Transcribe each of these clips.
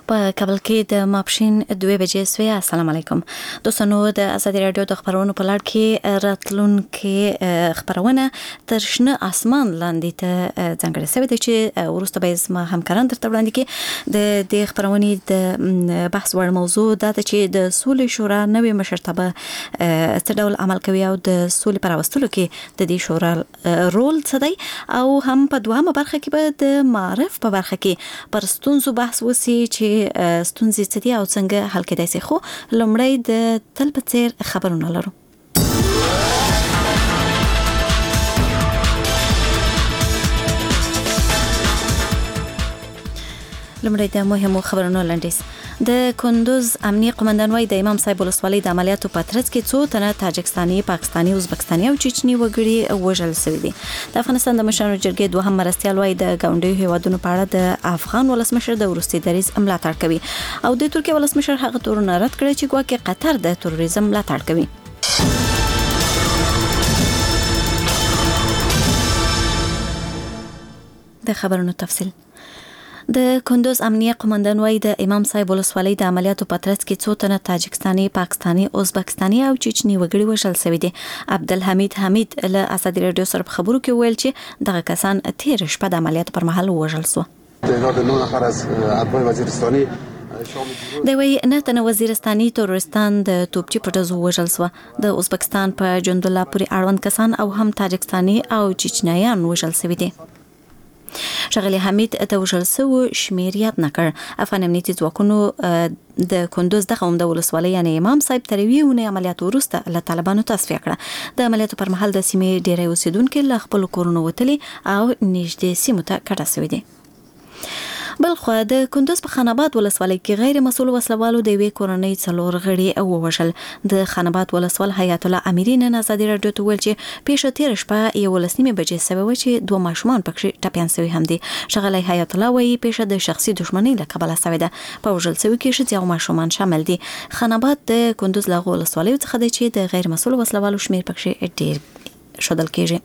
په کابل کې د ماپښین 2 بجې سوی. السلام علیکم دوستانو، د ازادي رادیو د خبرونو په لړ کې راتلونکي خبرونه تر شنه اسمان لاندې ته څنګه سوي دي چې ورسته به زما همکاران درته وړاندې کې د دې خبرونې د بحث وړ موضوع دا ده چې د سولې شورا نوې مشرتابه څه ډول عمل کوي او د سولې پر راوستلو کې د دې شورا رول څه دی، او هم په دوامه برخه کې به د معرف په برخه کې پر ستونزو بحث وسی چې ستونزې څه دي او څنګه حل کېدای شي. خو لومړی د تل په څیر خبرونه لرو. لومړی د مهمو خبرونو لنډیز. د کندوز امنیه قومندان وايي د امام صاحب ولسوالۍ د عملیاتو په ترڅ کې څو تنه تاجکستاني، پاکستاني، ازبکستاني او چچني وګړي وژل شوي دي. د افغانستان د مشرانو جرګې دوهم مرستیال وايي د ګاونډیو هیوادونو په اړه د افغان ولسمشر د وروستي دریځ ملاتړ کوي، او د ترکیه ولسمشر هغه تورونه رد کړی چې ګواکې قطر د تروریزم ملاتړ کوي. د خبرونو تفصیل. د کندوز امنیه قومندان وايي د امام صاحب ولسوالۍ د عملیاتو په ترڅ کې څو تنه تاجکستاني، پاکستاني، ازبکستاني او چچني وګړي وژل شوي دي. عبدالحمید حمید له ازادي رادیو سره په خبرو کې ویل چې دغه کسان تیر شپه د عملیاتو پر مهال وژل شو. تعداد 9 نفر از اتباع وزیرستانی د وی نه تنه وزیرستاني تورستان د توپچی په ډزو وژل شو. د ازبکستان په جندولا پورې اړوند کسان او هم تاجکستاني او چچنیان وژل شوي دي. شغلی حمید د وژل شوو شمیر یاد نکړ. افغان امنیتي ځواکونو د کندوز د قوم د ولسوالۍ یعنی امام صاحب تر ویونه عملیات وروسته له طالبانو تصفیه کړه. د عملیاتو پر مهال د سیمې ډیری اوسیدونکو له خپل کورونو وتلي او نږدې سیمو ته کډه شوي دي. بلخو د کندوز په خاناباد ولسوالۍ کې غیر مسؤل وسلوالو د یوې کورنۍ 4 غړي ووژل. د خاناباد ولسوال حیات الله اميري نن ازادي رادیو ته ویل چې پیښه تیر شپه 11 بجې سوي و چې 2 ماشومان پکې ټپيان شوي هم دي. شغلی حیات الله وايي پیښه د شخصي دښمنۍ له کبله شوې ده. په وژل شوي کې ښځې او ماشومان شامل دي. خاناباد د کندوز له ولسوالۍ څخه دی چې د غیر مسؤل وسلوالو شمیر پکې ډیر شودل کېږي.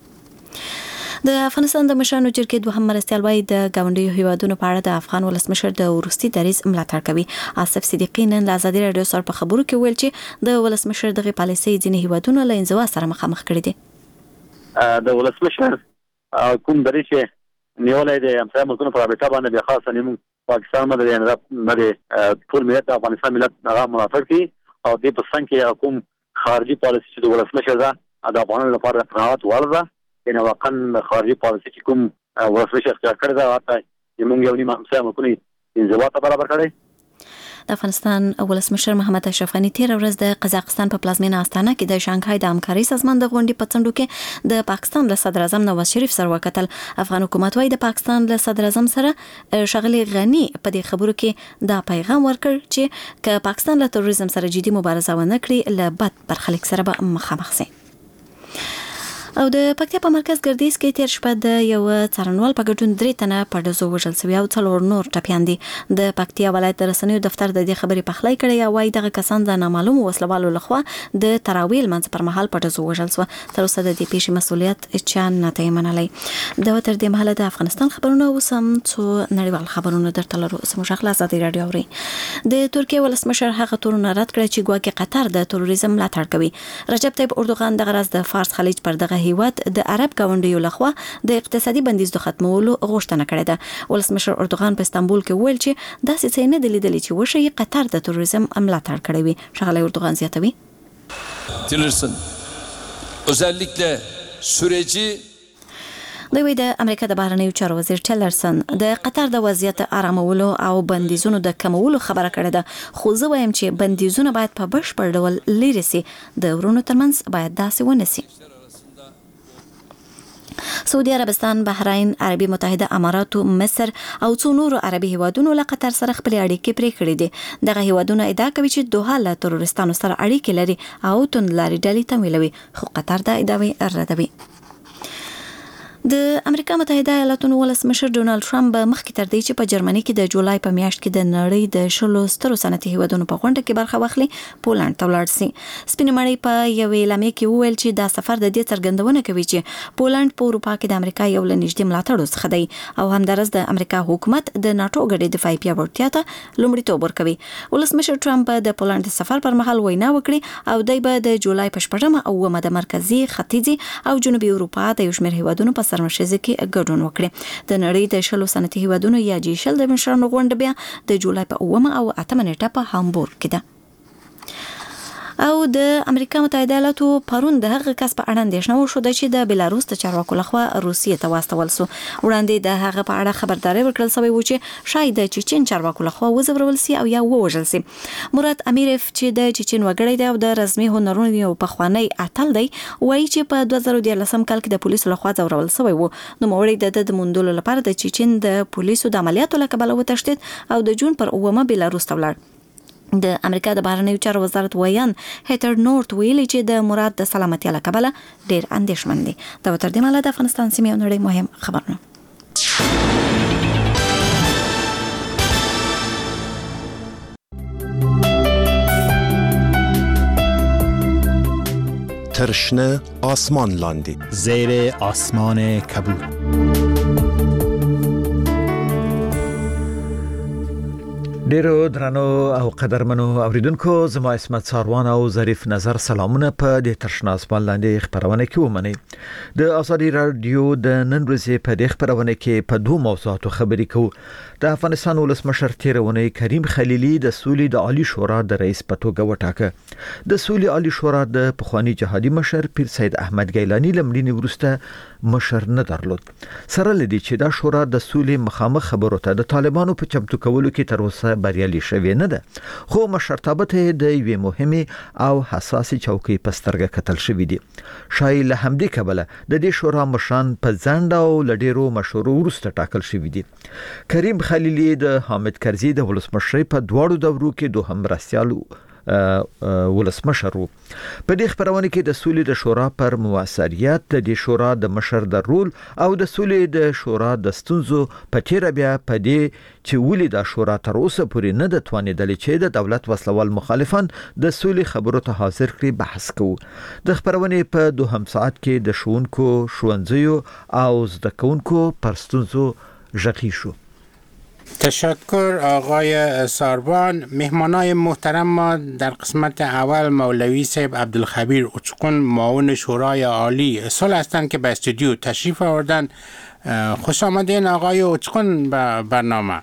د افغانستان د مشرانو جرګې دوهم مرستیال وايي د ګاونډیو هیوادونو په اړه د افغان ولسمشر د وروستي دریځ ملاتړ کوي. آصف صدیقی نن له ازادي رادیو سره په خبرو کې ویل چې د ولسمشر دغه پالیسي ځینې هیوادونو له انزوا سره مخامخ کړي دي. د ولسمشر کوم دریځ چې نیولای دی همسایه ملکونو په رابطه باندې بیا خاصه نیمون پاکستان باندې ټول ملت د افغانستان ملت هغه ملاتړ کوي، او د پسند کې کوم خارجي پالیسي چې د ولسمشر ده د افغانانو لپاره قناعت وړ ده. یعنی واقعا خارجي پالیسي چې کوم ولسمشر اختیار کړی ده هغه زموږ یو نیمه همسایه ملکونه انزوا ته برابر کړی. د افغانستان ولسمشر محمد اشرف غني تیر ورځ د قزاقستان په پلازمینه استانه کې د شانګهای د همکارۍ سازمان د غونډې په څنډو کې د پاکستان له صدر اعظم نواز شریف سره وکتل. افغان حکومت وايي د پاکستان له صدر اعظم سره شغلی غني په دې خبرو کې دا پیغام ورکړ چې ک پاکستان له تروریزم سره جدي مبارزه ونه کړي له بد برخلیک سره به مخامخ شي. او د پکتیا په مرکز ګردیز کې تیر شپه د یو څارنوال په ګډون 3 تنه په ډزو وژل شوي او 4 نور ټپيان دي. د پکتیا ولایت رسنیو دفتر د دې خبرې پخلی کړی او وايي دغه کسان د نامعلوم وسلوالو لخوا د تراویل منځ پر مهال په ډزو وژل شو. تر اوسه د دې پیښې مسؤلیت چا نه دی منلی. د تر دې مهاله د افغانستان خبرونه وسم څو نړیوال خبرونه درته لرو. سمو شغله ازادي رادیو اوري. د ترکیه ولسمشر هغه تورونه رد کړ چې ګواکې قطر د تروریزم ملاتړ کوي. رجب طیب اردوغان دغه راز د فارس خلیج پر دغه هیواد د عرب ګاونډیو لخوا د اقتصادي بندیزونو ختمولو غوښتنه کړې ده. ولسمشر اردوغان په استانبول کې ویل چې داسې څه نه دي لیدلي چې وشي قطر د تروریزم ملاتړ کړی وي. شغله اردوغان زیاتوي. Tillerson özellikle süreci دوی د امریکا د بهرنیو چارو وزیر ټیلرسن د قطر د وضعیت آرامولو او بندیزونو د کمولو خبره کړې ده. خو زه وایم چې بندیزونه باید په بشپړ ډول لرې سي. د ورونو ترمنځ باید داسې ونه سي. سعودي عربستان، بحرین، عربي متحده امارات، مصر او څو نور عربي هیوادونو له قطر سره خپل اړیکې پرې کړې دي. دغه هیوادونه ادعا کوي چې دوحه له تروریستانو سره اړیکې لري او توندلاري ډلې تمویلوي، خو قطر دا ادعاوې ردوي. د امریکا متحده ایالاتونو ولسمشر ډونالد ټرمپ مخکې تر دې چې په جرمني کې د جولای په میاشت کې د نړۍ د 10 سترو صنعتي هیوادونو په غونډه کې برخه واخلي پولند ته ولاړ شي. سپینې مړۍ په یو اعلامیه کې وویل چې دا سفر د دې څرګندونه کوي چې پولند په اروپا کې د امریکا یو له نږدې ملاتړو څخه دی او همدارس د امریکا حکومت د ناتو ګډې دفاعي پیاوړتیا ته لومړیتوب ورکوي. ولسمشر ټرمپ د پولند سفر پر مهال وینا وکړي او دای به د جولای په 8 او 9 د مرکزي ختیځي او جنوبي اروپا د یو شمېر هیوادونو په سرمشرۍ کې ګډون وکړي. د نړۍ د 10 صنعتي هیوادونو یا G20 د مشرانو غونډه بیا د جولای په 9 او 8 نیټه په هامبورګ کې ده. او د امریکا متحده ایالاتو پرون د هغه کس په اړه اندېښنه وشوه چې د بلاروس د چارواکو لخوا روسیې ته واستول سو. وړاندې د هغه په اړه خبرداري ورکړل شوې و چې شاید د چچن چارواکو لخوا وزورول سي او یا ووژل سي. مراد امیرف چې د چچن وګړی دی او د رسمي هنرونو یو پخوانی اتل دی وایي چې په 2013 کال کې د پولیسو لخوا ځورول شوی و. نو موړی د موندلو لپاره د چچن د پولیسو د عملیاتو لکبل وتښتید او د جون پر 9 بلاروس ته ولاړ. د امریکا د بهرنیو چارو وزارت ویان هیتر نورت ویلي چې د مراد د سلامتیا لکبله ډیر اندېښمن دي. دا تر دې مله د افغانستان سیمې او نړۍ مهم خبرونه. ترشنه آسمان لاندې زیر آسمان کبود. ډیرو درنو او قدرمنو اوریدونکو، زما اسمت ساروان او ظریف نظر سلامونه په د ترشنه آسمان لاندې خبرونه کې ومني. د ازادي رادیو د نن ورځې په د خبرونه کې په دوه موضوعاتو خبرې کوو. د افغانستان ولسمشر تیرونه کریم خلیلی د سولې د عالی شورا د رئیس په توګه وټاکه. د سولې عالی شورا د پخوانی جهادي مشر پیر سید احمد ګیلانی لمړینی ورسته مشر نه درلود. سره لدی چې دا شورا د سولې مخامخ خبرو ته د طالبانو په چمتو کولو کې تر اوسه بریالي شوی نه ده، خو مشرتابه ته د یوې مهمه او حساسه چوکۍ په سترګه کتل شوې دي. شای له همدې کبله د دې شورا مشران په ځنډ او لډیرو مشورو وروسته ټاکل شوی دي. کریم خلیلی د حامد کرزي د ولسمشرۍ په دواړو دورو کې دوهم مرستیال ولسمشر وو. په دې خبرونه کې د سولې د شورا پر موثریت، د دې شورا د مشر د رول او د سولې د شورا د ستونزو په تیر بیا په دې چې ولې د شورا تر اوسه پورې نه د توانیدل چې د دولت وسلوال مخالفان د سولې خبرو ته حاضر کړي بحث کوو. د خبرونه په دوهم ساعت کې د شونکو شونځیو او زده کوونکو پر ستونزو ژغی شو. تشکر آقای ساروان. مهمانای محترم ما در قسمت اول مولوی صاحب عبدالخبیر اچقون معاون شورای عالی صلح هستند که به استودیو تشریف آوردن. خوش آمدین آقای اچقون به برنامه.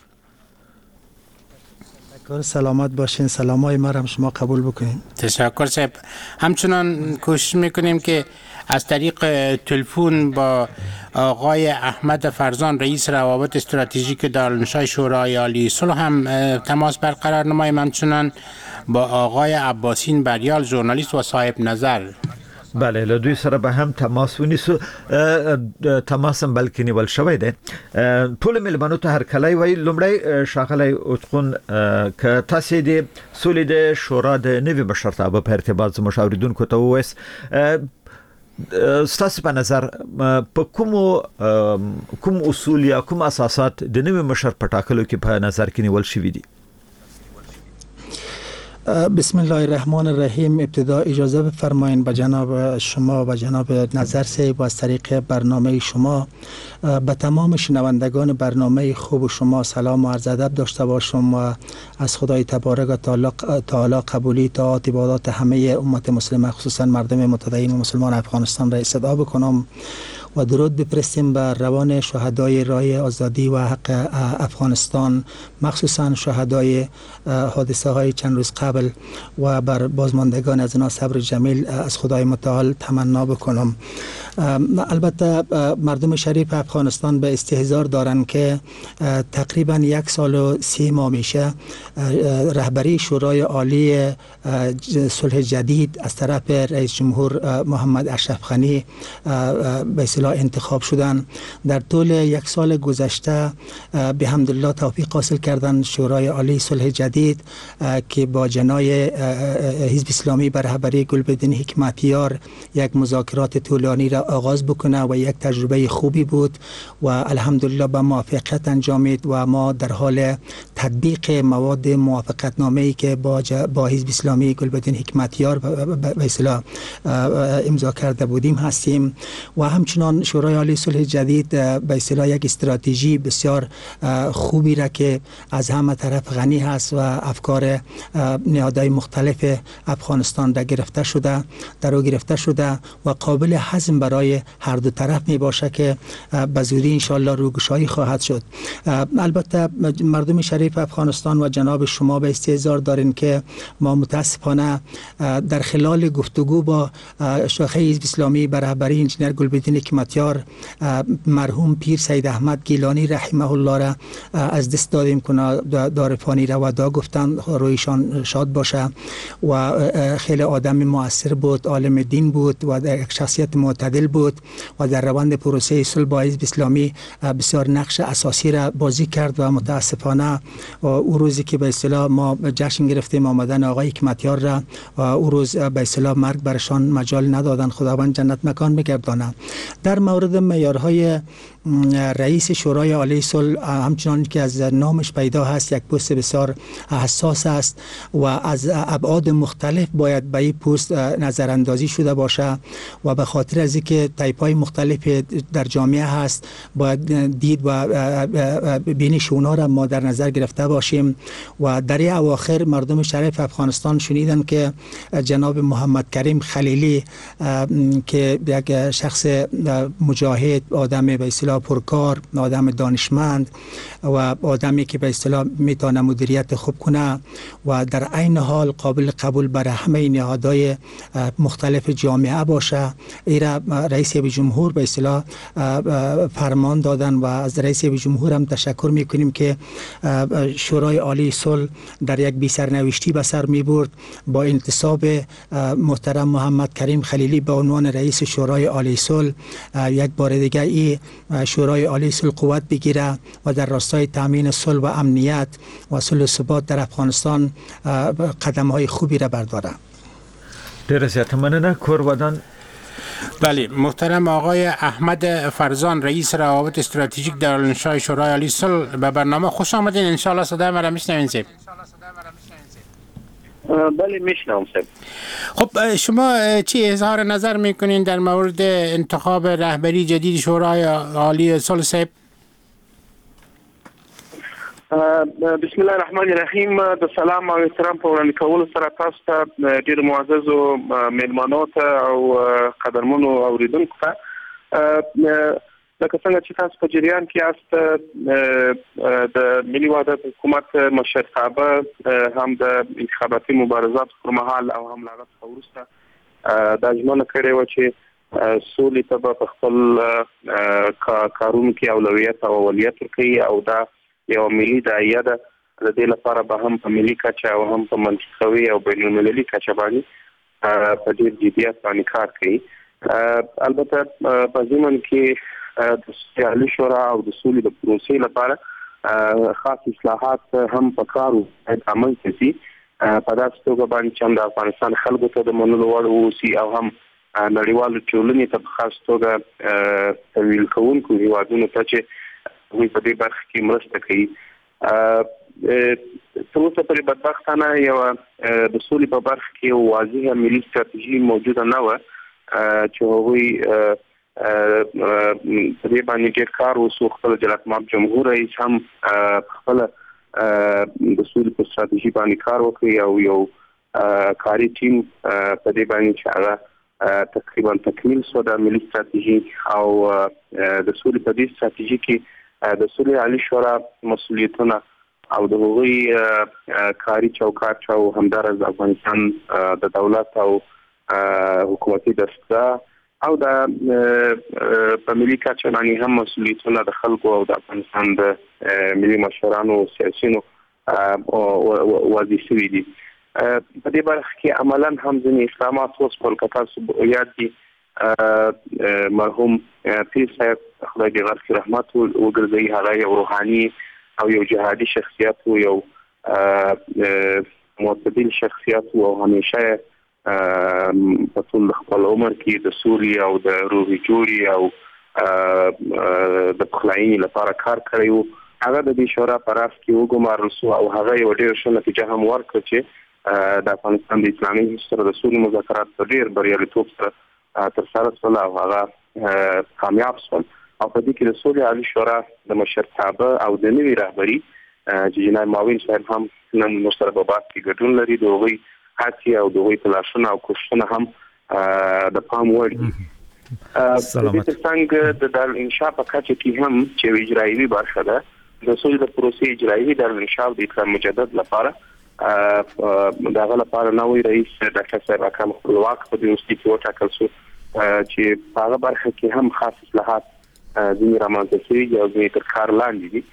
سلامت باشین. سلامای ما هم شما قبول بکنین. تشکر صاحب. همچنان کوشش میکنیم که از طریق تلفن با آقای احمد فرزان رئیس روابط استراتژیک دارالانشای شورای عالی صلح هم تماس برقرار نماییم. همچنان با آقای عباسین بریال ژورنالیست و صاحب نظر. بله، له دوی سره به هم تماس ونیسو. تماس هم بلکې نیول شوی دی. ټول ملمنو ته هر کله وی لومړی شاغلی اچقون که تاسې د سولې د شورا د نوي مشرتابه په ارتباط زموږ اوریدونکو ته ووایاست، ستاسو په نظر په کوم اصول یا کوم اساسات د نوي مشر په ټاکلو کې په نظر کې نیول شوي دي؟ بسم الله الرحمن الرحیم. ابتدا اجازه بفرمایید به جناب شما و جناب نظر صاحب و از طریق برنامه شما به تمام شنوندگان برنامه خوب شما سلام و عرض ادب داشته باشم و از خدای تبارک و تعالی قبولی طاعات عبادات همه امت مسلمه خصوصا مردم متدین و مسلمان افغانستان را استدعا بکنم و درود بفرستیم بر روان شهدای راه آزادی و حق افغانستان، مخصوصا شهدای حادثه های چند روز قبل و بر بازماندگان از اینا صبر جمیل از خدای متعال تمنا بکنم. البته مردم شریف افغانستان به استحضار دارند که تقریبا 1 سال و 3 ماه میشه رهبری شورای عالی صلح جدید از طرف رئیس جمهور محمد اشرف غنی به اصطلاح انتخاب شدن. در طول 1 سال گذشته به حمدالله توفیق حاصل کردن شورای عالی صلح جدید که با جنای حزب اسلامی بر رهبری گلبدین حکمتیار یک مذاکرات طولانی را آغاز بکنه و یک تجربه خوبی بود و الحمدلله به موفقیت انجامید و ما در حال تطبیق مواد موافقتنامه‌ای که با حزب اسلامی گلبدین حکمتیار به اصطلاح امضا کرده بودیم هستیم و همچنان شورای عالی صلح جدید به اصطلاح یک استراتژی بسیار خوبی را که از همه طرف غنی هست و افکار نهادهای مختلف افغانستان در گرفته شده و قابل هضم برای هر دو طرف می باشه که به زودی انشاءالله روگشایی خواهد شد. البته مردم شریف افغانستان و جناب شما به استحضار دارین که ما متاسفانه در خلال گفتگو با شاخه حزب اسلامی به رهبری انجینر گلبدین حکمتیار مرحوم پیر سید احمد گیلانی رحمه الله را از دست دادیم که دارفانی را و دا گفتن رویشان شاد باشه و خیلی آدم مؤثر بود، عالم دین بود و یک شخصیت معتدل بود و در روند پروسه صلح با حزب اسلامی بسیار نقش اساسی را بازی کرد و متاسفانه او روزی که به اصطلاح ما جشن گرفتیم آمدن آقای حکمتیار را او روز به اصطلاح مرگ برشان مجال ندادن، خداوند جنت مکان بگردانه. در مورد معیارهای رئیس شورای عالی صلح همچنان که از نامش پیدا هست یک پست بسیار حساس است و از ابعاد مختلف باید به این پست نظراندازی شده باشه و به خاطر از اینکه تایپ‌های مختلف در جامعه هست باید دید و بینش اونها را ما در نظر گرفته باشیم و در این اواخر مردم شریف افغانستان شنیدن که جناب محمد کریم خلیلی که یک شخص مجاهد، آدم به اصطلاح پرکار، آدم دانشمند و آدمی که به اصطلاح میتونه مدیریت خوب کنه و در عین حال قابل قبول برای همه نهادهای مختلف جامعه باشه، ایرا رئیس جمهور به اصطلاح فرمان دادن و از رئیس جمهور هم تشکر میکنیم که شورای عالی صلح در یک بی سرنوشتی به سر میبرد با انتصاب محترم محمد کریم خلیلی به عنوان رئیس شورای عالی صلح. یک بار دیگه این شورای عالی صلح قوت بگیره و در راستای تامین صلح و امنیت و صلح و ثبات در افغانستان قدم‌های خوبی را برداره. ډیره زیاته مننه کورودان. بله، محترم آقای احمد فرزان رئیس روابط استراتژیک در انشای شورای عالی صلح به برنامه خوش آمدین. ان شاء الله صدای مرا میشنوین سید؟ بله میشنوم سید. خب شما چی اظهار نظر میکنین در مورد انتخاب رهبری جدید شورای عالی صلح سید؟ بسم الله الرحمن الرحیم. د سلام او احترام په وړاندې کولو سره تاسو ته ډیر معززو میلمنو ته او قدرمنو اوریدونکو ته لکه څنګه چې تاسو په جریان کې یاست د ملي وحدت حکومت مشرتابه هم د انتخاباتي مبارزات پر مهال او هم لاغت وروسته د ژمنه کړې و چې سولې ته په خپل کارونو کې اولویت او اولویت ورکوي او دا یو ملي داعیه ده. د دې لپاره به هم په ملي کچه او هم په منطقوي او بین المللي کچه باندې په ډېر جدیت باندې کار کوي. البته په ضمن کې د سیالي شورا او د سولې د پروسې لپاره خاص اصلاحات هم په کار عمل کوي په داسې توګه باندې چې د افغانستان خلکو ته د منلو وړ اوسي او هم نړیوالو ټولنې ته په خاص توګه تمویل کوونکو هیوادونو ته چې دوی په دې برخه کې مرسته کوي. تر اوسه پورې بدبختانه یو د سولې په برخه کې یو واضحه ملي ستراتیژي موجوده نه وه چې هغوی په دې باندې ډېر کار وسو. خپل جلالتمآب جمهور رئیس هم خپله د سولې په ستراتیژي باندې کار وکړي او یو کاري ټیم په دې باندې چې هغه تقریبا تکمیل شو د ملي ستراتیژي او د سولې په دې ستراتیژي کې د سولې عالی شورا مسؤلیتونه او د هغوی کاري چوکاټ او همدارس د افغانستان د دولت او حکومتي دستګاه او د په ملي کچه باندې هم مسؤلیتونه د خلکو او د افغانستان د ملي مشرانو او سیاسیونو واضح شوي دي. په دې برخه کې عملاً هم ځینې اقدامات وشول که تاسو یاد دي مرحوم پیر صاحب خدای دې غرق رحمت وګرځوي هغه یو روحاني او یو جهادي شخصیت و یو معتدل شخصیت و او همیشه په ټول خپل عمر کې د سولې او د روحي جوړې او د پخلاینې لپاره کار کړی و. هغه د دې شورا په راس کې وګمارل شو او هغه یو ډېر ښه نتیجه هم ورکړه چې د افغانستان د اسلامي سره د سولې مذاکرات په ډېر بریالیتوب سره ترسره شول او هغه کامیاب شول. او په دې کې د سولې عالي شورا د مشرتابه او د نوي رهبري چې جناب معاون صاحب هم نن مشترک باب کې ګډون لري، د هغوی هڅې او د هغوی تلاشونه او کوښښونه هم د پام وړ دي. د ترڅنګ د دارالانشا په کچه کې هم چې اجرایي برخه ده د سولې د پروسې اجرایي دارالانشا د اقرار مجدد لپاره دغه لپاره نوې رئیس ډاکټر صاحب اکرم خپلواک په دې وروستي کې وټاکل شو چې هغه برخه کې هم خاص اصلاحات ځینې رامنځته شوي او ځینې تر کار لاندې دي.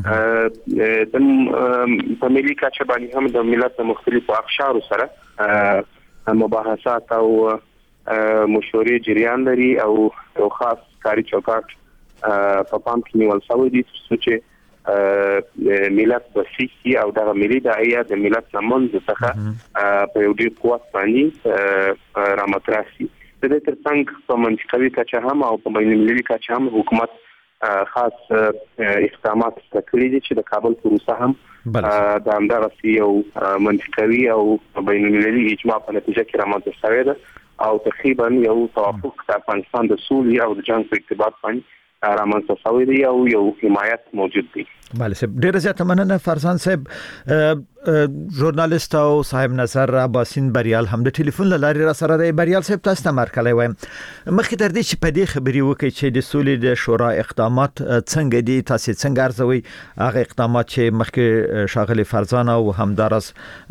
په ملي کچه باندې هم د ملت د مختلفو اقشارو سره مباحثات او مشورې جریان لري او یو خاص کاري چوکاټ په پام کې نیول شوی دی چې ملت بسیسي او دغه ملي داعیه د ملت لمنځ څخه په یو ډېر قوت باندې رامطرح شي. د دې ترڅنګ په منځکوي کچه هم او په بین‌المللي کچه هم حکومت خاص اقدامات کړي دي چې د کابل پروسه هم د همدغه یو منځکوي او بین‌المللي اجماع په نتیجه کې رامنځته شوی ده او تقریبا یو توافق د افغانستان د سولې او د جنګ په ارتباط باندې رامنځته شوی دی او یو حمایت موجود دی. بله صاحب، ډیره زیاته مننه فرزان صاحب. ژورنالیست او صاحب نظر عباسین بریال هم د ټلیفون له لارې را سره دی. بریال صاحب، تاسو ته مرکلی وایم مخکې تر دې چې په دې خبرې وکړئ چې د سولې د شورا اقدامات څنګه دي، تاسو څنګه ارزوئ هغه اقدامات چې مخکې ښاغلي فرزان او همداراز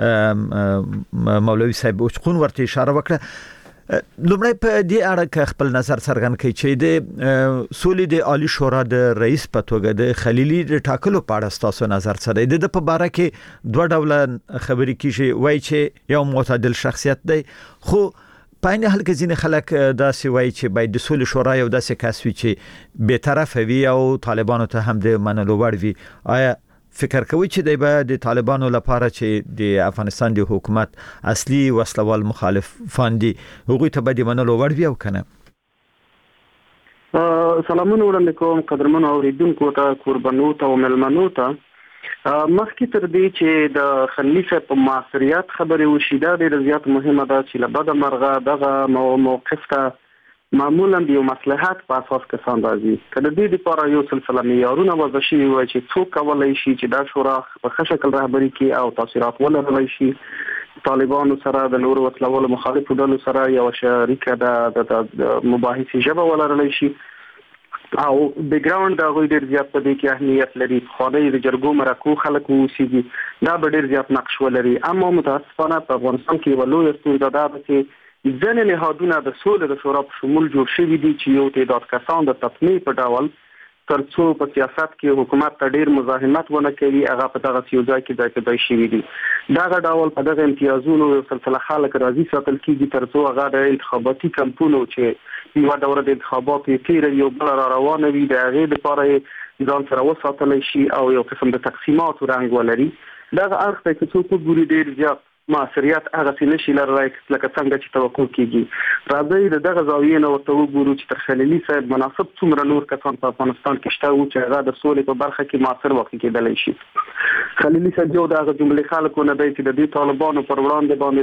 مولوي صاحب اوچخون ورته اشاره وکړه؟ لومړی په دې اړه خپل نظر څرګند کړئ چې د سولې د عالی شورا د رئیس په توګه د خلیلي د ټاکلو په اړه تاسو نظر څه دی؟ د په باره کې دوه ډوله خبرې کیږي، وایي چې یو معتدل شخصیت دی، خو په عین حال کې ځینې خلک داسې وایي چې باید د سولې شورا یو داسې کس وي چې بېطرفه وي او طالبانو ته هم د منلو وړ وي. آیا فکر کوي چې د طالبانو لپاره چې د افغانستان د حکومت اصلي وسلوال مخالفان دي هغوی ته به د منلو وړ وي او کنه؟ سلامونه وړاندې کوم قدرمنو اوریدونکو ته، قربانو ته او مېلمنو ته. مخکې تر دې چې د خلیلي صاحب په معاصریت خبرې وشي، دا ډېره زیات مهمه ده چې له بده مرغه دغه موقف ته معمولا د یو مصلحت په اساس کسان راځي. که د دې لپاره یو سلسله معیارونه وضع شوي وای چې څوک کولی شي چې دا شورا په ښه شکل رهبري کړي او تاثیرات ولرلی شي، طالبانو سره د نورو وسلوالو مخالفو ډلو سره یو شریکه د مباحثې ژبه ولرلی شي او بیک ګراوند د هغوی ډېر زیات په دې کې اهمیت لري. پخوانۍ د جرګو مرکو خلک واوسېږي، دا به ډېر زیات نقش ولري. اما متاسفانه په افغانستان کې یوه لویه ستونزه دا ده چې ځینې نهادونه د سولې د شورا په شمول جوړ شوي دي چې یو تعداد کسان د تطمیع په ډول تر څو په سیاست کې حکومت ته ډېر مزاحمت ونه کوي هغه په دغه یو ځای کې ځای شوي دي. دغه ډول په دغه امتیازونو یو سلسله خلک راضي ساتل کېږي تر څو هغه د انتخاباتي کمپونو چې یوه دوره د انتخاباتو یې تېره یو بله را روانه وي د هغې دپاره یې ځان سره وساتلی شي او یو قسم د تقسیماتو رنګ ولري. دغه اړخ ته که څوک وګوري ډېر زیات معاصریت هغسې نشي لرلی لکه څنګه چې توقع کېږي. راځئ د دغه زاویې نه ورته وګورو چې تر خلیلي صاحب مناسب څومره نور کسان په افغانستان کې شته وو چې هغه د سولې په برخه کې مؤثر واقع کېدلی شي. خلیلي صاحب یو د هغه جملې خلکو نه دی چې د دې طالبانو پر وړاندې باندې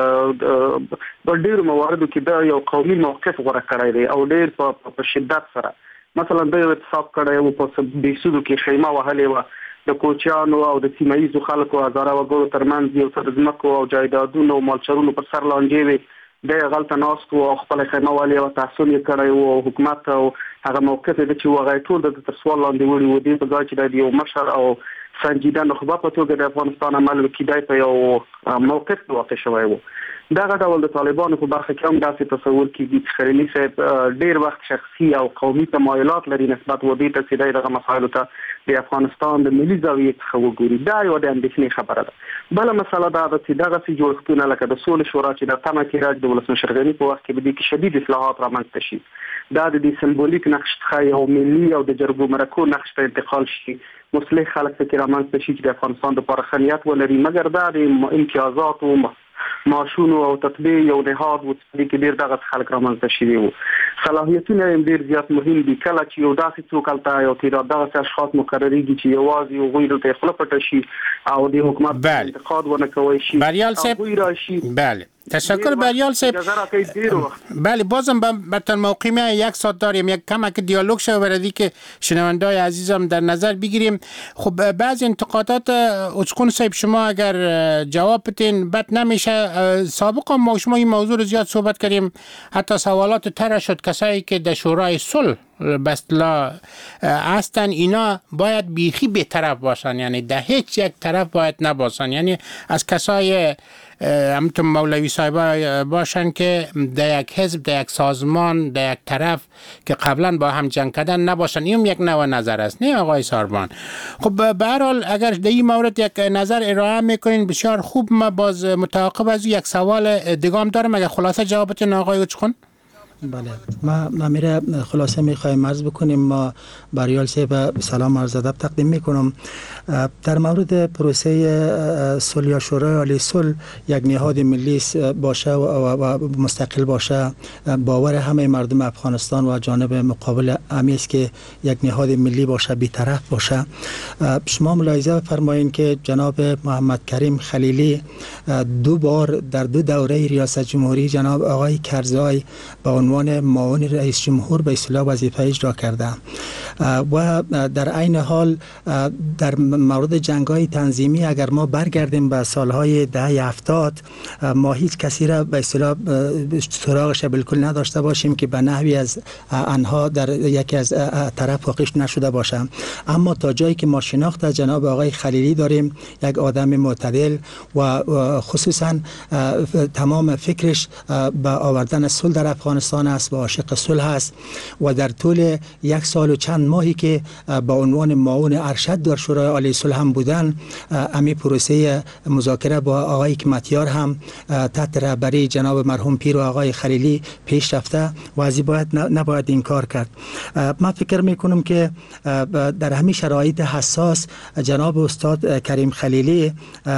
په ډېرو مواردو کې د یو قومي موقف غوره کړی دی او ډېر په شدت سره. مثلا د یو اعتصاب کړی و په بیسودو کې خیمه وهلې وه، د کوچیانو او د سیمه ییزو خلکو هزاره وګړو ترمنځ یو څه د ځمکو او جایدادونو او مالچرونو پر سر لانجې وې. دی هغلته ناست و او خپله خیمه والې وه، تحصیل یې کړی و او حکومت او هغه موقف یې ده چې هغه یې ټول د تر سوال لاندې وړي و. دې په ځای چې د یو مشر او سنجیده نخبه په توګه د افغانستان عمل وکړي، دی په یو موقف کې واقع شوی و. دغه ډول د طالبانو په برخه کې هم داسې تصور کېږي چې خلیلي صاحب ډېر وخت شخصي او قومي تمایلات لري نسبت ودې ته چې دی دغه مسایلو ته د افغانستان د ملي زاویې څخه وګوري. دا یوه د اندېښنې خبره ده. بله مسله دا ده چې دغسې جوړښتونه لکه د سولې شورا چې د تمه کېږي د ولسمشر غني په وخت کې به دې کې شدید اصلاحات رامنځته شي. دا د دې سمبولیک نقش څخه یو ملي او د جرګو مرکو نقش ته انتقال شي. مصلح خلک پکې رامنځته شي چې د افغانستان دپاره ښه نیت ولري، مګر دا د امتیازاتو ماشون او تطبیق یو نهاد و چې ډیر دغه خلک رامنځته شوي وو. صلاحیتونه ډیر زیات مهم دي. کله چې یو داسې څوک هلته یو تیر دغه اشخاص مقرریږي چې یوازې هغوی دلته خپله پټه شي او د حکومت انتقاد ونه کوی شي. بریال صاحب بله تشکر بریال صاحب. بله بازم برتر موقع ما 1 ساعت داریم، یک کمک دیالوگ شو بردی که شنوندای عزیزم در نظر بگیریم. خب بعضی انتقادات اچقون صاحب شما اگر جواب بدین بد نمیشه. سابقا ما شما این موضوع رو زیاد صحبت کردیم، حتی سوالات طرح شد کسایی که در شورای صلح به اصطلاح هستن اینا باید بیخی بی‌طرف باشن، یعنی در هیچ یک طرف باید نباشن، یعنی از کسای همونطور مولوی صاحب باشن که در یک حزب، در یک سازمان، در یک طرف که قبلا با هم جنگ کردن نباشن. این یک نوع نظر است نه آقای ساربان؟ خب به هر حال اگر در این مورد یک نظر ارائه میکنین بسیار خوب. ما باز متعاقب از یک سوال دیگه دارم، اگر خلاصه جوابتون آقای اچقون. بله ما میره خلاصه میخوایم عرض بکنیم. ما بریال صاحب سلام عرض ادب تقدیم میکنم. در مورد پروسه صلح یا شورای عالی صلح یک نهاد ملی باشه و مستقل باشه، باور همه مردم افغانستان و جانب مقابل امی است که یک نهاد ملی باشه، بی‌طرف باشه. شما ملاحظه بفرمایید که جناب محمد کریم خلیلی 2 بار در 2 دوره ریاست جمهوری جناب آقای کرزای به عنوان معاون رئیس جمهور به اصطلاح وظیفه اجرا کرده و در عین حال در مورد جنگ‌های تنظیمی اگر ما برگردیم به سالهای دهه 70 ما هیچ کسی را به اصطلاح سراغش بالکل نداشته باشیم که به نحوی از آنها در یکی از طرف واقع نشده باشه. اما تا جایی که ما شناخت از جناب آقای خلیلی داریم، یک آدم معتدل و خصوصا تمام فکرش به آوردن صلح در افغانستان است و عاشق صلح است و در طول 1 سال و چند ماهی که با عنوان معاون ارشد در شورای عالی صلح هم بودن، امی پروسه مذاکره با آقای حکمتیار هم تحت رهبری جناب مرحوم پیر و آقای خلیلی پیش رفته و از نباید انکار کرد. من فکر میکنم که در همین شرایط حساس جناب استاد کریم خلیلی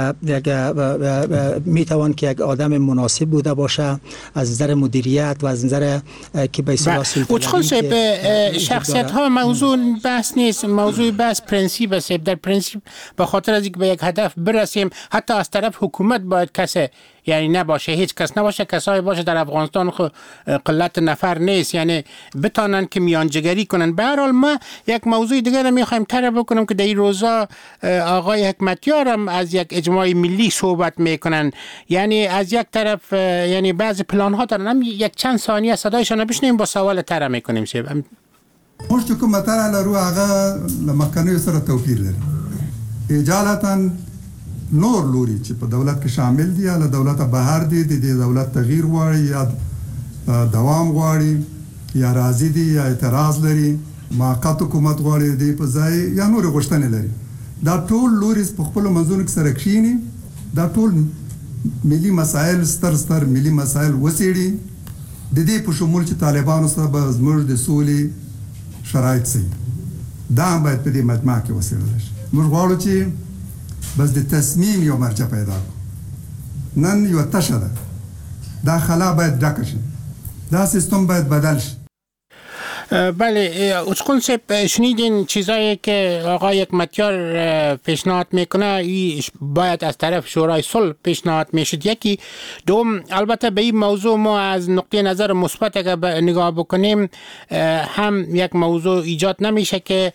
میتوان که یک آدم مناسب بوده باشه از نظر مدیریت و از نظر که به اصطلاح سلطنتی. شخصیت ها موضوع بحث نیست، موضوع بحث پرنسیپ است. در پرنسیپ به خاطر از اینکه به یک هدف برسیم، حتی از طرف حکومت باید کسی یعنی نباشه، هیچ کس نباشه، کسایی باشه در افغانستان قلت نفر نیست، یعنی بتانن که میانجیگری کنن. به هر حال ما یک موضوع دیگر رو میخوایم طرح بکنم که در این روزا آقای حکمتیار هم از یک اجماع ملی صحبت میکنن، یعنی از یک طرف یعنی بعضی پلان ها دارن. هم یک چند ثانیه صدایشان بشنویم با سوال طرح میکنیم. موږ چې کومه طرح لرو هغه له مخکنیو سره توپیر لري. اجالتا نور لوري چې په دولت کې شامل دي یا له دولته بهر دي، د دولت تغییر غواړي یا دوام غواړي یا راضي دي یا اعتراض لري، موقت حکومت غواړي دی په ځای یا نور غوښتنې لري. دا ټول لوري په خپل منځونو کې سره کښینی، دا ټول ملي مسایل ستر ملي مسایل وڅېړي، د دې په شمول چې طالبانو سره به زموږ د سولې شرایط سي. دا هم باید په دې مجمع کې وڅېړل شي. موږ غواړو چې بس د تصمیم یو مرجع پیدا کړو. نن یو تشه ده، دا خلا باید ډکه شي، دا سیستم باید بدل شي. بله اچقون صاحب شنیدین چیزایی که آقای حکمتیار پیشنهاد میکنه باید از طرف شورای صلح پیشنهاد میشد. یکی دوم البته به این موضوع ما از نقطه نظر مثبت اگر نگاه بکنیم هم یک موضوع ایجاد نمیشه که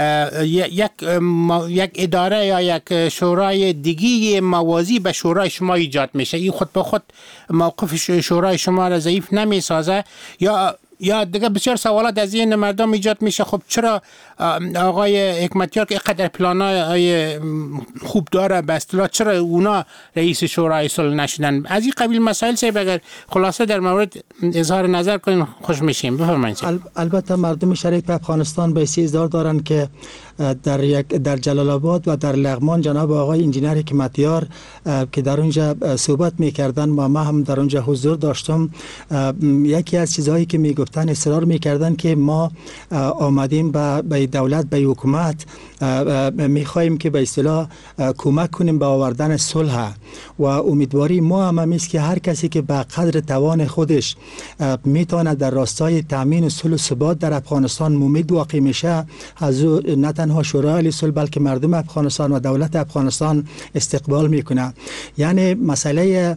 یک اداره یا یک شورای دیگی موازی به شورای شما ایجاد میشه. این خود به خود موقف شورای شما را ضعیف نمیسازه یا دیگه بسیار سوالات از این مردم ایجاد میشه. خب چرا آقای حکمتیار که اینقدر پلانای خوب داره به اصطلاح چرا اونا رئیس شورای صلح نشدن؟ از این قبیل مسائل صاحب اگر خلاصه در مورد اظهار نظر کنین خوش میشیم. بفرمایید. البته مردم شریف افغانستان به استعداد دارن که در جلال آباد و در لغمان جناب آقای انجینر حکمتیار که در اونجا صحبت میکردن و ما هم در اونجا حضور داشتم، یکی از چیزهایی که میگفتن اصرار میکردن که ما آمدیم به دولت، به حکومت میخواهیم که به اصطلاح کمک کنیم به آوردن صلح و امیدواری ما هم است که هر کسی که به قدر توان خودش میتونه در راستای تامین صلح و ثبات در افغانستان ممید واقع میشه، از نه تنها شورای صلح بلکه مردم افغانستان و دولت افغانستان استقبال میکنه. یعنی مسئله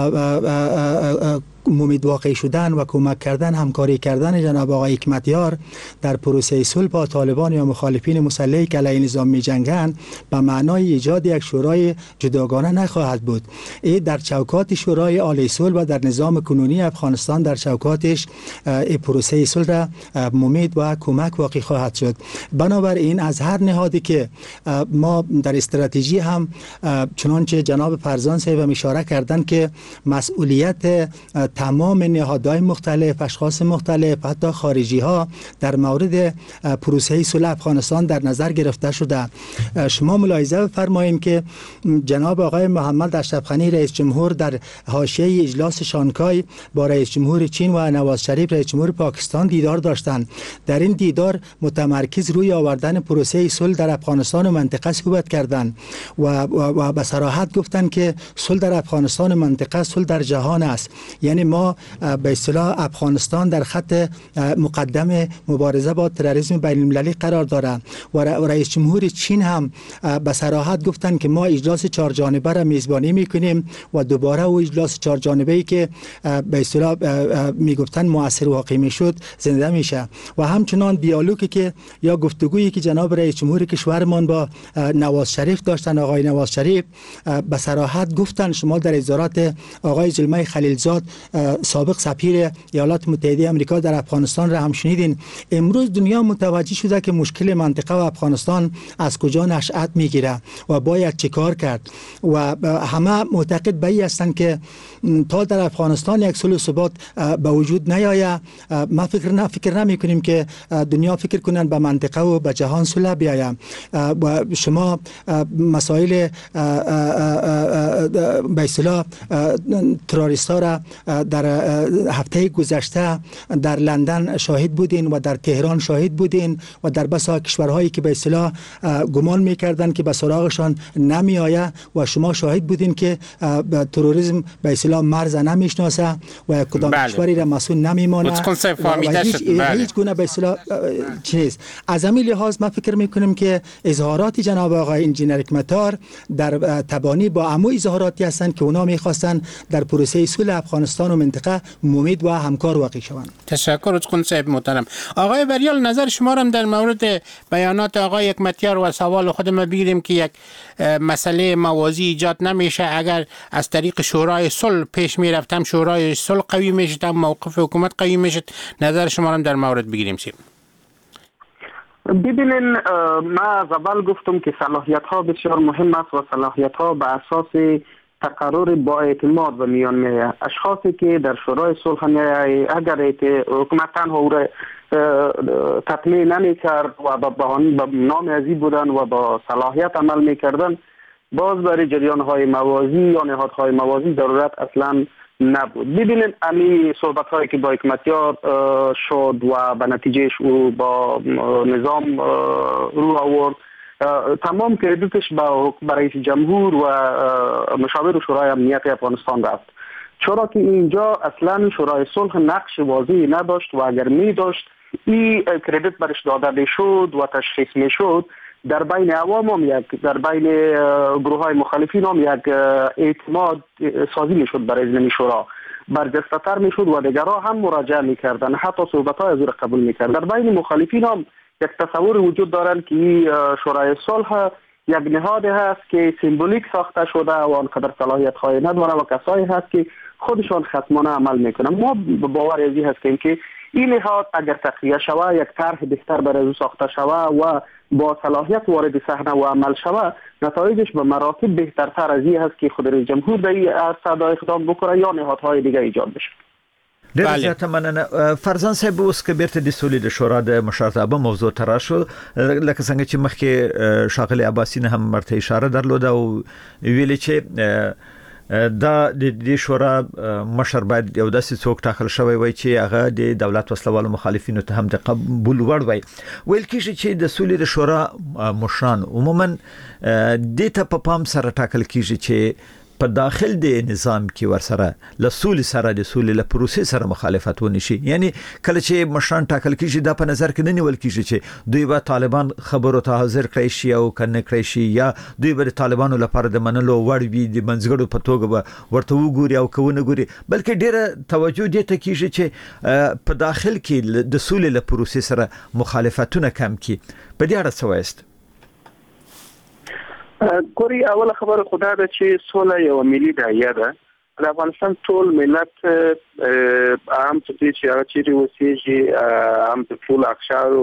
ممید واقع شدن و کمک کردن، همکاری کردن جناب آقای حکمتیار در پروسه صلح با طالبان یا مخالفین مسلحی که علیه نظام می‌جنگند به معنای ایجاد یک شورای جداگانه نخواهد بود. این در چوکات شورای عالی صلح و در نظام کنونی افغانستان در چوکاتش این پروسه صلح را ممید و کمک واقع خواهد شد. بنابراین از هر نهادی که ما در استراتژی هم چنانچه جناب فرزان صاحب اشاره کردن که مسئولیت تمام نهادهای مختلف، اشخاص مختلف، حتی خارجی ها در مورد پروسه صلح افغانستان در نظر گرفته شده. شما ملاحظه فرماییم که جناب آقای محمد اشرف غنی رئیس جمهور در حاشیه اجلاس شانگهای با رئیس جمهور چین و نواز شریف رئیس جمهور پاکستان دیدار داشتند. در این دیدار متمرکز روی آوردن پروسه صلح در افغانستان و منطقه صحبت کردند و به صراحت گفتند که صلح در افغانستان و منطقه صلح در جهان است. یعنی ما به اصطلاح افغانستان در خط مقدم مبارزه با تروریسم بین المللی قرار دارد و رئیس جمهور چین هم به صراحت گفتند که ما اجلاس 4 جانبه را میزبانی میکنیم و دوباره او اجلاس 4 جانبه‌ای که به اصطلاح میگفتن موثر واقع میشد زنده میشه. و همچنان دیالوگی که یا گفتگویی که جناب رئیس جمهور کشورمان با نواز شریف داشتن، آقای نواز شریف به صراحت گفتن شما در اظهارات آقای زلمه خلیلزاد سابق سفیر ایالات متحده آمریکا در افغانستان را هم شنیدین. امروز دنیا متوجه شده که مشکل منطقه و افغانستان از کجا نشأت میگیره و باید چه کار کرد و همه معتقد به این هستند که تا در افغانستان یک صلح و ثبات به وجود نیاید ما فکر نمی کنیم که دنیا فکر کنند به منطقه و به جهان صلح بیاید. و شما مسائل به اصطلاح تروریستا را در هفته گذشته در لندن شاهد بودین و در تهران شاهد بودین و در بسا کشورهایی که به اصطلاح گمان میکردن که به سراغشان نمی آید و شما شاهد بودین که تروریسم به اصطلاح مرز نمیشناسه و کدام کشوری را مسئول نمیمانه و هیچ گونه به اصطلاح چیز. از همین لحاظ ما فکر میکنیم که اظهارات جناب آقای انجینر حکمتیار در تبانی با عمو اظهاراتی هستند که اونا میخواستن در پروسه صلح افغانستان و منطقه ممید و همکار واقع شوند. تشکر از خون صاحب محترم. آقای بریال نظر شما را در مورد بیانات آقای حکمتیار و سوال خود ما بگیریم که یک مسئله موازی ایجاد نمیشه اگر از طریق شورای صلح پیش میرفتم شورای صلح قوی میشد موقف حکومت قوی میشد. نظر شما را در مورد بگیریم سیم. ببینین ما از اول گفتم که صلاحیت ها بسیار مهم است و صلاحیت ها به اساس تقرر با اعتماد و میان میه. اشخاصی که در شورای صلح میه اگر حکومت تنها او را تطمیع نمی کرد و به نام ازی بودن و با صلاحیت عمل می کردن باز برای جریان های موازی یا نهادهای موازی ضرورت اصلا نبود. ببینید امی صحبت هایی که با حکمتیار شد و به نتیجهش او با نظام رو آورد تمام کردیتش با رئیس جمهور و مشاور شورای امنیت افغانستان رفت، چرا که اینجا اصلا شورای صلح نقش واضحی نداشت و اگر می داشت این کردیت برش داده میشد و تشخیص میشد در بین عوام هم در بین گروه های مخالفین هم یک اعتماد سازی میشد برای نمی شورا برجسته تر میشد و دیگرها هم مراجعه میکردن، حتی صحبت های از او را قبول میکرد. در بین مخالفین هم یک تصور وجود دارند که شورای صلح یک نهاد هست که سمبولیک ساخته شده و آنقدر صلاحیت های نداره و کسایی هست که خودشان خصمانه عمل میکنن. ما باور ازی هستیم که این نهاد اگر تقویه شوه یک طرح بهتر برای او ساخته شوه و با صلاحیت وارد صحنه و عمل شوه نتایجش به مراتب بهترتر از این هست که خود رئیس جمهور در این عرصه اقدام بکنه یا نهادهای دیگه ایجاد بشه. ډېر زیاته مننه فرزان صاحب. اوس که بیرته د سولې د شورا د مشرتابه موضوع ته راشو، لکه څنګه چې مخکې ښاغلي عباسي نه هم ورته اشاره درلوده او ویلي چې دا د شورا مشر باید یو داسې څوک ټاکل شوی وي چې هغه د دولت وسلوالو مخالفینو ته هم د قبول وړ وي. ویل کېږي چې د سولې د شورا مشران عموما د ته په پام سره ټاکل کېږي چې په داخل د نظام کې ورسره له سولې سره د سولې له پروسې سره مخالفت ونشي. یعنی کله چې مشران ټاکل کېږي دا په نظر کې نه نیول کېږي چې دوی به طالبان خبرو ته حاضر کړي شي او کنه کړي شي، یا دوی به د طالبانو لپاره د منلو وړ وي د منځګړو په توګه به ورته وګوري او کوونه ګوري، بلکې ډیره توجه دې ته کېږي چې په داخل کې د سولې له پروسې سره مخالفتونه کم کړي. په دې اړه څه وایست؟ ګوري اوله خبره خدا ده چې سوله یو ملي داعیه ده. د افغانستان ټول ملت عام چې هغه چیرې اوسېږي، عام ټول اقشار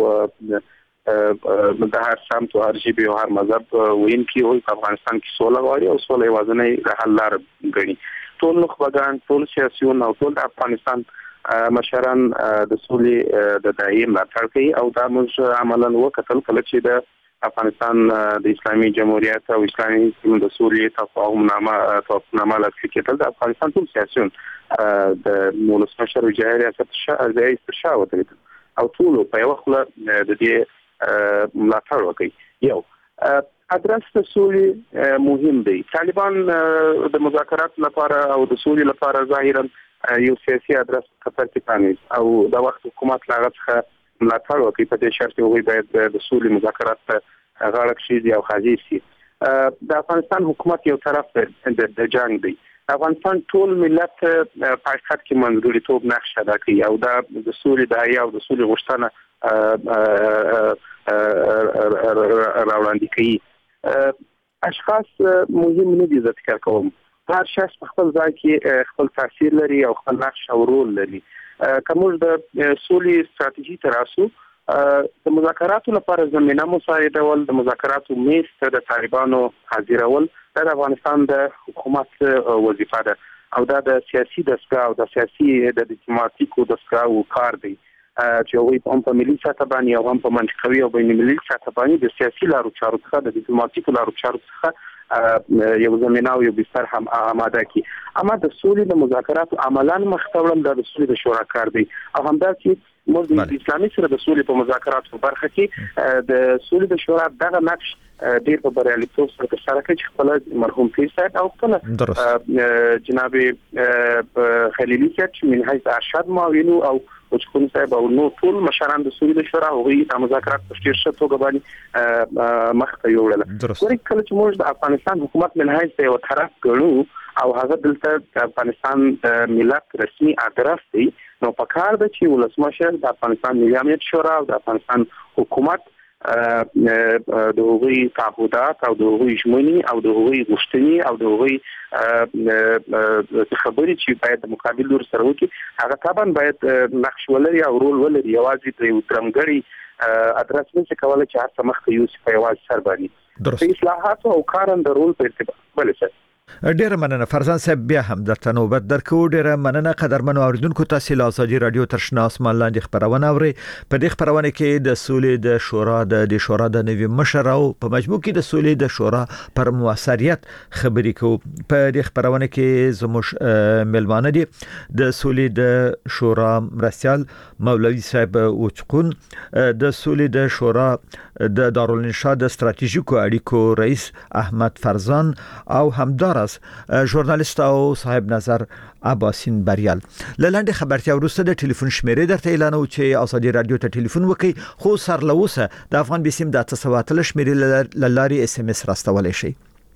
او د هر سمت او هر ژبې او هر مذهب ویونکي وي په افغانستان کې سوله غواړي او سوله یوازینۍ د حل لار ګڼي. ټول نخبګان، ټول سیاسيون او ټول د افغانستان مشران د سولې د داعیې ملاتړ کوي او دا موږ عملاً وکتل کله چې د افغانستان د اسلامي جمهوریت او اسلامي د سولې توافقنامه لاسلیک کېدل. د افغانستان ټول سیاسيون د ولسمشر وجه ریاست شاه ودرېدل او ټول په یو خله د دې ملاتړ وکړي. یو ادرس د سولې مهم دی. طالبان د مذاکرات لپاره او د سولې لپاره ظاهرا یو سیاسي ادرس خطر کې پانې او د وخت حکومت لاغت څخه ملاتړ وکړي په دې شرط چې باید د سولې مذاکرات ته غاړه کېږدي او حاضر شي. د افغانستان حکومت یو طرف د جنگ دی. افغانستان ټول ملت په حقیقت کې منځګړیتوب نقش ادا کوي او دا د سولې داعیه او د سولې غوښتنه راوړاندې کوي. اشخاص مهم نه دي، زه فکر کوم هر شخص په خپل ځای کې خپل تاثیر لري او خپل نقش او رول لري. کومه د سولې ستراتیژي تراسو د مذاکراتو لپاره زمينه مساعدول، د مذاکراتو میز ته د طالبانو حاضرول د افغانستان د حکومت وظیفه ده او دا د سیاسي دستګاه او د سیاسي د ډیپلوماټیکو دستګاو کار دی چې وایي په ملي سطح باندې او هم په منطقوي او بین المللي سطح باندې د سیاسي لارو چارو څخه د ډیپلوماټیکو لارو چارو څخه یو زمينه او یو بستر هم آماده کی. اما د سولې د مذاکرات عملاً مختوړم د سولې د شورا کار دی او همداسې موږ د اسلامي سره د سولې په مذاکراتو برخه کې د سولې د شورا دغه نقش ډیر په بریالیتوب سره ترسره کوي چې خپل مرحوم پیر صاحب او خپل جناب خلیلي صاحب چې من حیث ارشد معاون او وچکون صاحب او نو ټول مشران د سولې د شورا هغوی د مذاکرات په ډیر ښه توګه باندې مخ ته یوړل. ورته کله چې موږ د افغانستان حکومت من حیث یو طرف ګڼو او هغه دلته د افغانستان ملت رسمي ادرس دی، نو په کار ده چې ولسمشر د افغانستان ملي امنیت شورا او د افغانستان حکومت د هغوی تعهدات او د هغوی ژمنې او د هغوی غوښتنې او د هغوی خبرې چې باید د مقابل لور سره وکړي هغه طبعا باید نقش ولري او رول ولري. یوازې د یو درمګړي ادرس نشي کولای چې هر څه مخکې یوسي په یوازې سر باندې. د اصلاحاتو او کارنده رول په ارتباط بل څه. ډیره مننه فرزان صاحب، بیا هم درته نوبت درکو. ډیره مننه قدرمنو اوریدونکو، تاسو له ازادي رادیو تر شنه اسمان لاندې خبرونه اورئ. په دې خبرونه کې د سولې د شورا د نوي مشر او په مجموع کې د سولې د شورا پر موثریت خبرې کوو. په دې خبرونه کې زموږ ملمانه دي د سولې د شورا مرستیال مولوي صاحب وچقون، د سولې د شورا د دارالانشا د ستراتیژیکو اړیکو رئیس احمد فرزان او همدار ژورنالیست او صاحب نظر عباسین بریال. لاندې خبرتیا وروسته د ټلیفون شمیرې درته اعلانو چې ازادي رادیو ته ټلیفون وکړي، خو سر لوسه د افغان بسیم د 900 شمیرې لاري اس ام اس راستولای شي.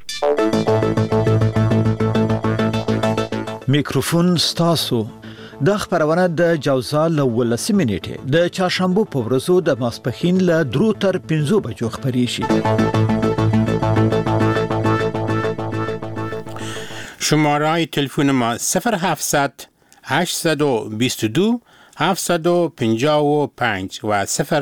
میکروفون ستاسو. د خبرونه د جوزا له 18 منټه د چهارشنبه په ورځو د ماسپخین له 3 تر 5 بجو خبري شي. شماره تلفن ما 0700 822 755 و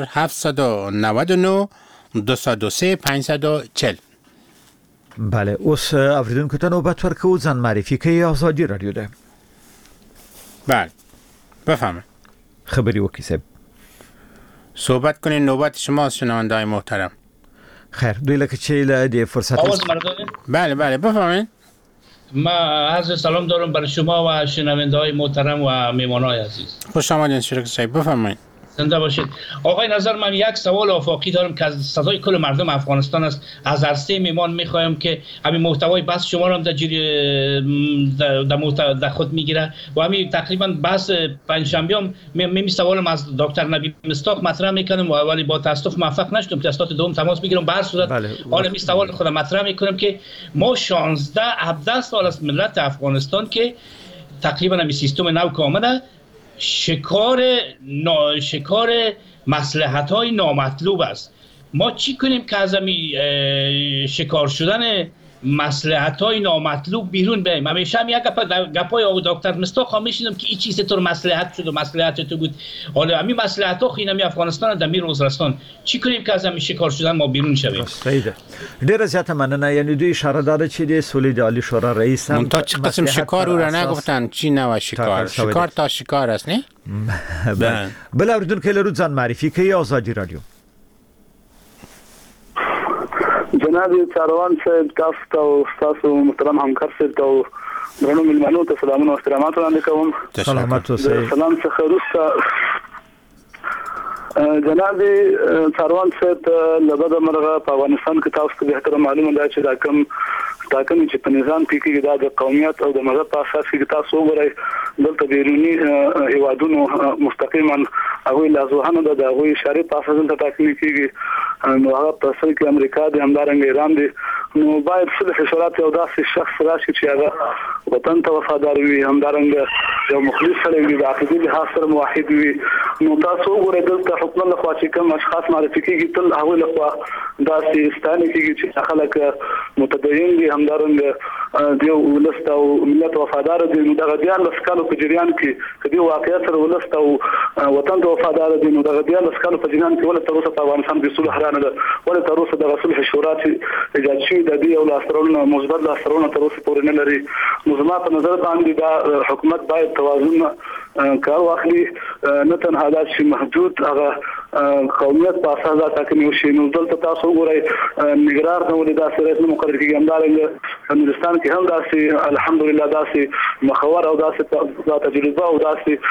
0799 203 540. بله، اوس اوریدونکو ته نوبت ورکو ځان معرفي کوي. ازادي رادیو ده. بله، بفهمید خبری وکی صاحب صحبت کنین، نوبت شماست شنونده‌های محترم. خیر دوی لکه چه دی فرصت آواز مردانه؟ بله بفهمید. ما عرض سلام دارم برای شما و شنونده‌های محترم و میهمانای عزیز. خوش آمدین شریک صاحب، بفرمایید. زنده باشید. آقای نظر، من یک سوال آفاقی دارم که از صدای کل مردم افغانستان است. از هر سه میهمان میخوایم که همین محتوای بحث شما رو در خود میگیره و همین تقریبا بحث پنجشنبه هم می سوالم از دکتر نبی مصداق مطرح میکنم ولی با تاسف موفق نشدم. تاسف دوم تماس بگیرم. به هر صورت حالا می سوال خودم مطرح میکنم که ما 16-17 سال است ملت افغانستان که تقریبا همین سیستم نو که آمده شکار مصلحت‌های نامطلوب است. ما چی کنیم که از همین شکار شدن مصلحت‌های نامطلوب بیرون بیاییم؟ همیشه هم یک گپای آقای دکتر مصداق میشیدم که این چیز تو مصلحت شد و مصلحت تو بود. حالا همین مصلحت‌ها خینمی افغانستان در میر وزرستان چی کنیم که از همین شکار شدن ما بیرون شویم؟ ډیره زیاته مننه. یعنی دوی اشاره داره چې د سولې د عالی شورا رئیس هم تا چه قسم شکار رو نگفتن چی نوع شکار؟ شکار تا شکار است نه؟ بل اوریدونکو لرو ځان معرفي کوي آزادي رادیو. جناب چاروان صاحب تاسو او تاسو محترم همکار صاحب او درنو ملمنو ته سلامونه او احترامات وړاندې کوم. سلامات اوسئ. سلام څخه وروسته جناب چاروان صاحب لبد مرغه په افغانستان کې تاسو ته به معلومه ده چې دا کوم ټاکنې چې په نظام کې کېږي دا د قومیت او د مذهب په اساس کې تاسو وګورئ دلته بیرونی هیوادونو مستقیما هغه لازوهانه د هغه اشاره په اساس ته ټاکنې کېږي نو هغه په اصل کې امریکا د همدارنګ ایران دی نو باید صلح شورات یو داسې شخص راشي چې هغه وطن ته وفادار وي همدارنګ یو مخلص سره وي د عقیدې له سره موحد وي نو تاسو وګورئ دلته حکومت له خوا چې کوم اشخاص معرفي کېږي تل هغه له خوا داسې ستانه کېږي چې خلک متدین دي همدارنګ دیو ولست او ملت وفادار دي نو دغه دیار لسکالو په جریان کې کدي واقعیت سره ولست او وطن ته وفادار دي نو دغه دیار لسکالو په جریان کې ولته تر اوسه په افغانستان کې صلح رانه ده ولته تر اوسه د صلح شورا چې ایجاد شوی د دې او لاسرونه مثبت لاسرونه تر اوسه پورې نه لري نو زما په نظر باندې دا حکومت باید توازن کار واخلي نه تنها دا چې محدود هغه قومیت په اساس دا ټاکنې وشي نو دلته تاسو وګورئ نګرار نو د داسې رئیس مقرر کېږي همدارنګه هندوستان کې هم داسې الحمدلله داسې مخور او داسې تجربه او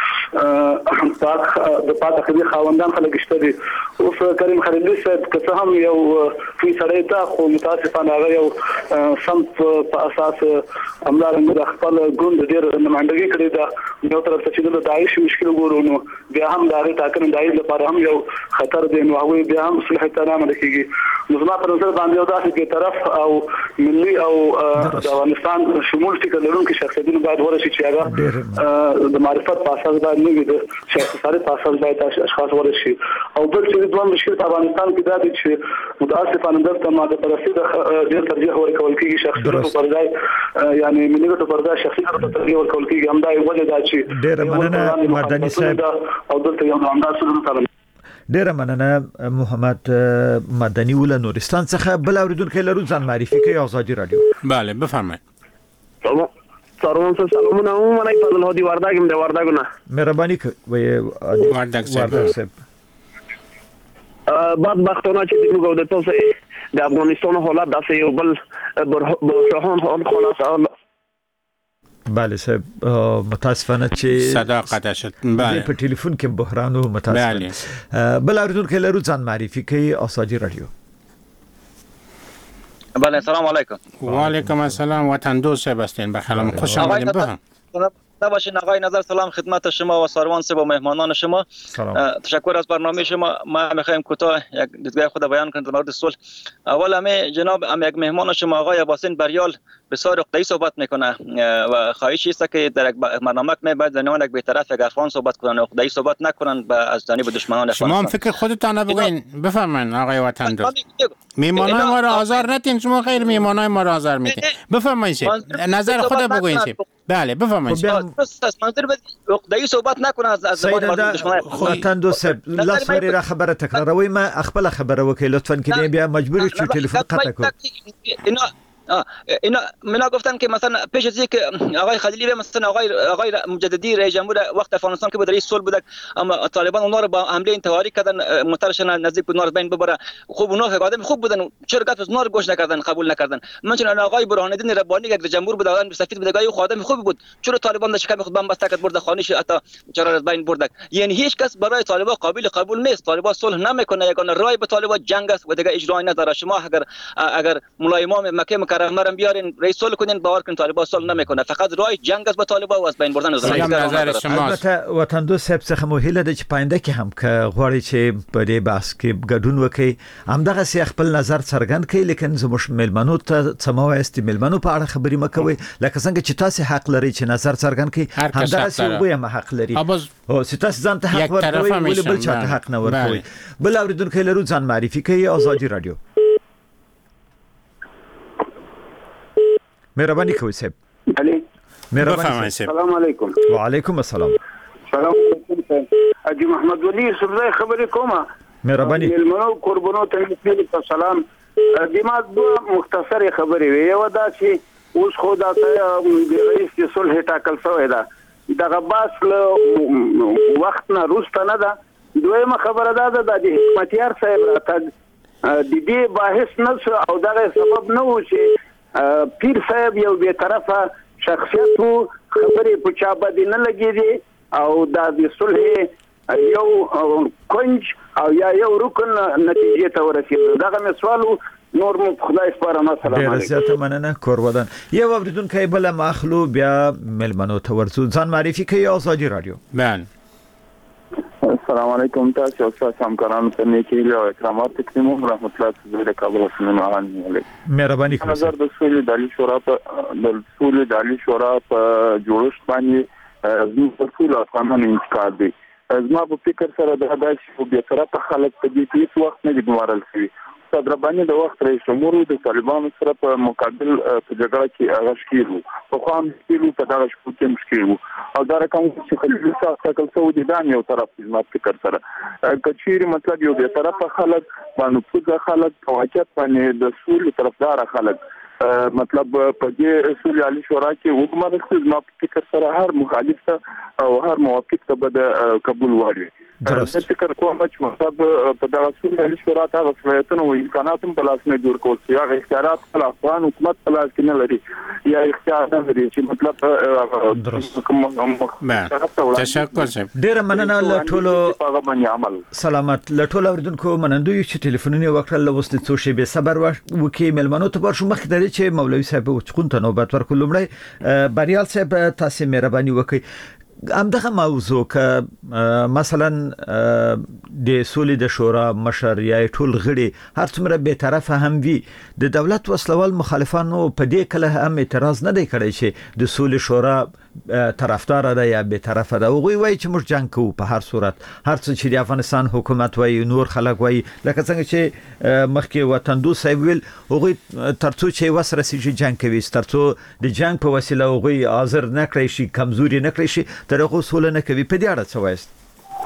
داسې پاک خدي خاوندان خلک شته دي اوس کریم خلیلي صاحب که څه هم یو فی سړی ته خو متاسفانه هغه یو سمت په اساس همدارنګه د خپل ګوند ډېر نمائندګي کړې ده یو طرف ته چې د داعش مشکل وګورو نو بیا هم د هغې ټاکنې داعش لپاره هم یو خطر دی نو هغوی بیا هم صلح ته نه عمله کېږي نو زما په نظر باندې یو داسې بېطرف او ملي او د افغانستان شمول فکر لرونکي شخصیتونه باید ورشي چې هغه د معرفت په اساس باید نه وي د شخصیت په اساس باید اشخاص ورشي او بل چې دوه مشکل په افغانستان کې دا دی چې متاسفانه دلته ماده پرستي د ډېر ترجیح ورکول کېږي شخصیتو پر ځای یعنی ملي ګټو پر ځای شخصیتو ته ترجیح ورکول کېږي همدا یو وجه ده چې ډېره مننه مرداني صاحب او دلته یو همدا څه ډیره مننه محمد مدني ول نورستان څخه بل اوریدونکو لرو ځان معرفي کوي آزادي رادیو. بله بفرمایید. سلام سلامونه منای فضل هادي ورداګم د ورداګونه مهرباني کوي ورداګ صاحب بدبختانه چې موږ د تاسو د افغانستان حالت داسې یو بل برهان حال خلاص بله صاحب متاسفانه چې صداقت شد بله په ټلیفون کې بحران او متاسفانه بل اوریدونکو لرو ځان معرفي کوي آزادي رادیو. بله سلام علیکم. و علیکم السلام وطن دوست صاحب هستین بخیر خوش آمدید بفرمایید. باشین آقای نظر سلام خدمت شما و ساروان صاحب و مهمانان شما. تشکر از برنامه شما. ما میخوایم کوتاه یک دیدگاه خود بیان کنیم در مورد صلح. اول همه جناب یک مهمان شما آقای عباسین بریال بسیار عقده‌ای صحبت میکنه و خواهشی است که در یک برنامه می باید زنان یک بی‌طرف یک افغان صحبت کنن عقده‌ای صحبت نکنن از جانب دشمنان افغانستان. شما هم فکر خودتان نبگین بفرمایید آقای وطن دوست. میهمانان ما را آزار نتین شما خیر میهمانان ما را آزار میتین. بفرمایید نظر خود بگوین. بله بفرمایید. منظور عقده‌ای صحبت نکنه از زبان دشمنان. وطن دوست لاس وری را خبره تکراروي ما خپل خبره وکي لطفا کې بیا مجبور چې ټلیفون قطع کړو. اینا منا گفتن که مثلا پیش از اینکه آقای خلیلی مثلا آقای مجددی رئیس جمهور وقت افغانستان که بود رئیس صلح بود، اما طالبان اونها رو با حمله انتحاری کردن، مترشن نزدیک بود اونها رو بین ببره. خوب اونها آدم خوب بودن، چرا گفت اونها رو گوش نکردن، قبول نکردن. منچنان آقای برهان الدین ربانی که رئیس جمهور بود، آقای سفید بود، آقای خادم خوب بود، چرا طالبان داشت کم خود بمب کرد برد خانیش اتا چرا از بین برد. یعنی هیچ کس برای طالبان قابل قبول نیست. طالبان صلح نمیکنه، یگانه راه به طالبان جنگ است و دیگه اجرای نداره. شما اگر مولای امام مکه مکرمه رو بیارین رئیس صلح کنین، باور کنین طالبان صلح نمیکنه، فقط راه جنگ است با طالبان و از بین بردن از البته وطن دوست صاحب څخه مو هیله ده چې پاینده کې هم که غواړي چې په دې بحث کې ګډون وکړي، همدغه سي خپل نظر څرګند کړي، لیکن زموږ ملمنو ته سماوي ملمنو په اړه خبرې مکوي، لکه څنګه چې تاسو حق لري چې نظر څرګند کړي، همدغه سي وګړي هم حق لري او چې تاسو ځان ته حق ورکوي ولې بل چاته حق نه ورکوي. بل اوریدونکو لرو ځان معرفي کوي. آزادي رادیو، مهرباني کوئ صاحب. علي مهرباني. السلام علیکم. وعلیکم السلام. سلام علیکم. اجي محمد ولي صبري خبرې کومه. مهرباني. ملمنو قربانو ته سلام. دما دوه مختصر خبرې وي. یو دا چې اوس خو دا رئیس صلح ټاکل شوی دا دغه باس له وخت نه روسته نه ده. دویمه خبره دا ده د حکمتیار صاحب راتګ د دې بحث نه او دغه سبب نه و چې پیر صاحب یو بے طرفه شخصیت وو، خبرې په چا باندې نه لګېدې او د صلح یو کنج او یو رکن نتیجې ته ورسېد. دغه مې سوال نور مو خدای سپارم. السلام علیکم. ډېر زیاته مننه کورودان. یو اوریدونکی بل ماخلو بیا ملمنو ته ورڅو ځان معرفي کوي. آزادي رادیو. بله. السلام علیکم. تاسو او همکارانو ته نیکی او اکرامات تقدیم رحمت الله تعالی د کابل سنن مهرباني کوئ. نظر د سولې د عالی شورا په جوړښت باندې زموږ ټول افغانانو انتقاد دی. زما په فکر سره دا چې به تر په خلک په دې هیڅ وخت نه ګمارل شي. صدر باندې د وخت رئیس جمهور د طالبانو سره په مقابل په جګړه کې هغه شکیلو په خام شکیلو په دغه شپو کې مشکیلو او دا رقم چې خلیل صاحب تکل سو دي دا یو طرف زما فکر سره کچيري مطلب یو به طرف خلک باندې پوزه خلک په واقعیت باندې د سولې طرفدار خلک مطلب په دې رسول علي شورا کې حکومت خپل ما فکر سره هر مخالف او هر موافق ته به قبول وړي. درست فکر کوم چې مطلب په دغه رسول علي شورا ته غوښتنه او امکانات په لاس نه جوړ کول شي. هغه اختیارات خپل افغان حکومت په لاس کې نه لري یا اختیار نه لري چې مطلب درست. تشکر صاحب. ډیر مننه له ټولو عمل سلامت له ټولو اوریدونکو منندوی چې ټلیفونونه وکړل وسته څو شی به صبر وکي ملمنو ته ورشو مخ درې چې مولوي صاحب چخون ته نوبت ورکول. لمړی بریال صاحب تاسو مهرباني وکړئ همدغه موضوع که مثلا د سولې د شورا مشر یا ټول غړي هر څومره به طرفه هم وي د دولت وسلوال مخالفانو په دې کله هم اعتراض نه دی کړی چې د سولې شورا طرفدار ده یا به طرفه ده. وګوي وای چې موږ جنگ کوو په هر صورت هر څه چې د افغانستان حکومت وای نور خلک وای لکه څنګه چې مخکې وطن دوست صاحب ویل وګوي ترڅو چې وسره سي جنگ کوي ترڅو د جنگ په وسیله وګوي حاضر نه کړی شي کمزوري نه کړی شي ترغه سول نه کوي. په دې اړه څه وایست؟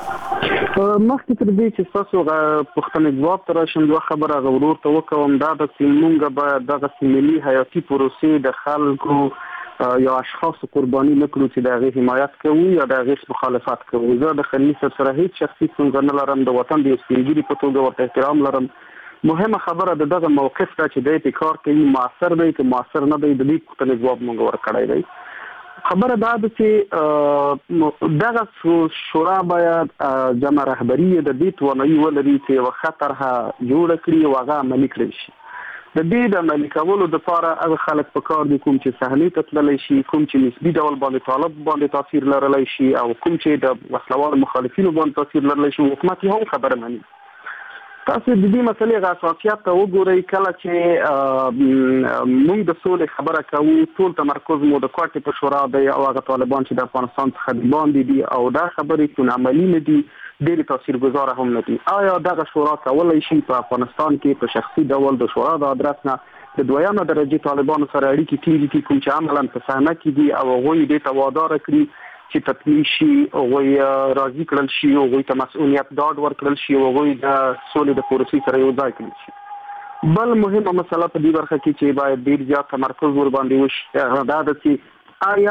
مخکې تر دې چې تاسو پښتنې جواب تر شم دوه خبره غوړور ته وکوم دا د سیمونګه به دغه سیملي حیاتي پروسې د خلکو یا اشخاص قرباني نکړو چې دغه حمایت کوي یا دغه مخالفت کوي. زه د خلیل سره هیڅ شخصي څنګه نه لرم، د وطن د سپیږیري په توګه ورته احترام لرم. مهمه خبره دغه موقف ته چې د ابتکار کوي موثر دی که موثر نه دی د دې پښتنې جواب مونږ ورکړای دی. خبره دا ده چې دغه شورا باید جمع رهبری د دې توانایي ولري چې یو خطرها جوړ کړي او هغه عملي کړي شي. د دې د عملي کولو لپاره هغه خلک په کار دي کوم چې صحنې ته تللی شي، کوم چې نسبي ډول باندې طالب باندې تاثیر لرلی شي او کوم چې د وسلوال مخالفینو باندې تاثیر لرلی شي. حکومت هم خبره مني. تاسو د دې مسلې غاصاتیات ته وګورئ. کله چې موږ د سولې خبره کوو ټول تمرکز مو د کوټې په شورا دی او هغه طالبان چې د افغانستان څخه دی باندې دي او دا خبرې کوم عملی نه دي ډېر تاثیرګذار هم نه دي. آیا دغه شورا کولای شي په افغانستان کې په شخصي ډول د شورا د ادرس نه د دویمه درجه طالبانو سره اړیکې ټینګې کړي کوم چې عملاً په صحنه کې دي او هغوی دې ته وادار کړي چې تطمیع شي او راضي کړل شي او هغوی ته مسؤلیت ډاډ ورکړل شي او هغوی د سولې د پروسې سره یو ځای کړل شي. بل مهمه مسله په دې برخه کې چې باید ډیر زیات تمرکز ور باندې وشي دا د چې آیا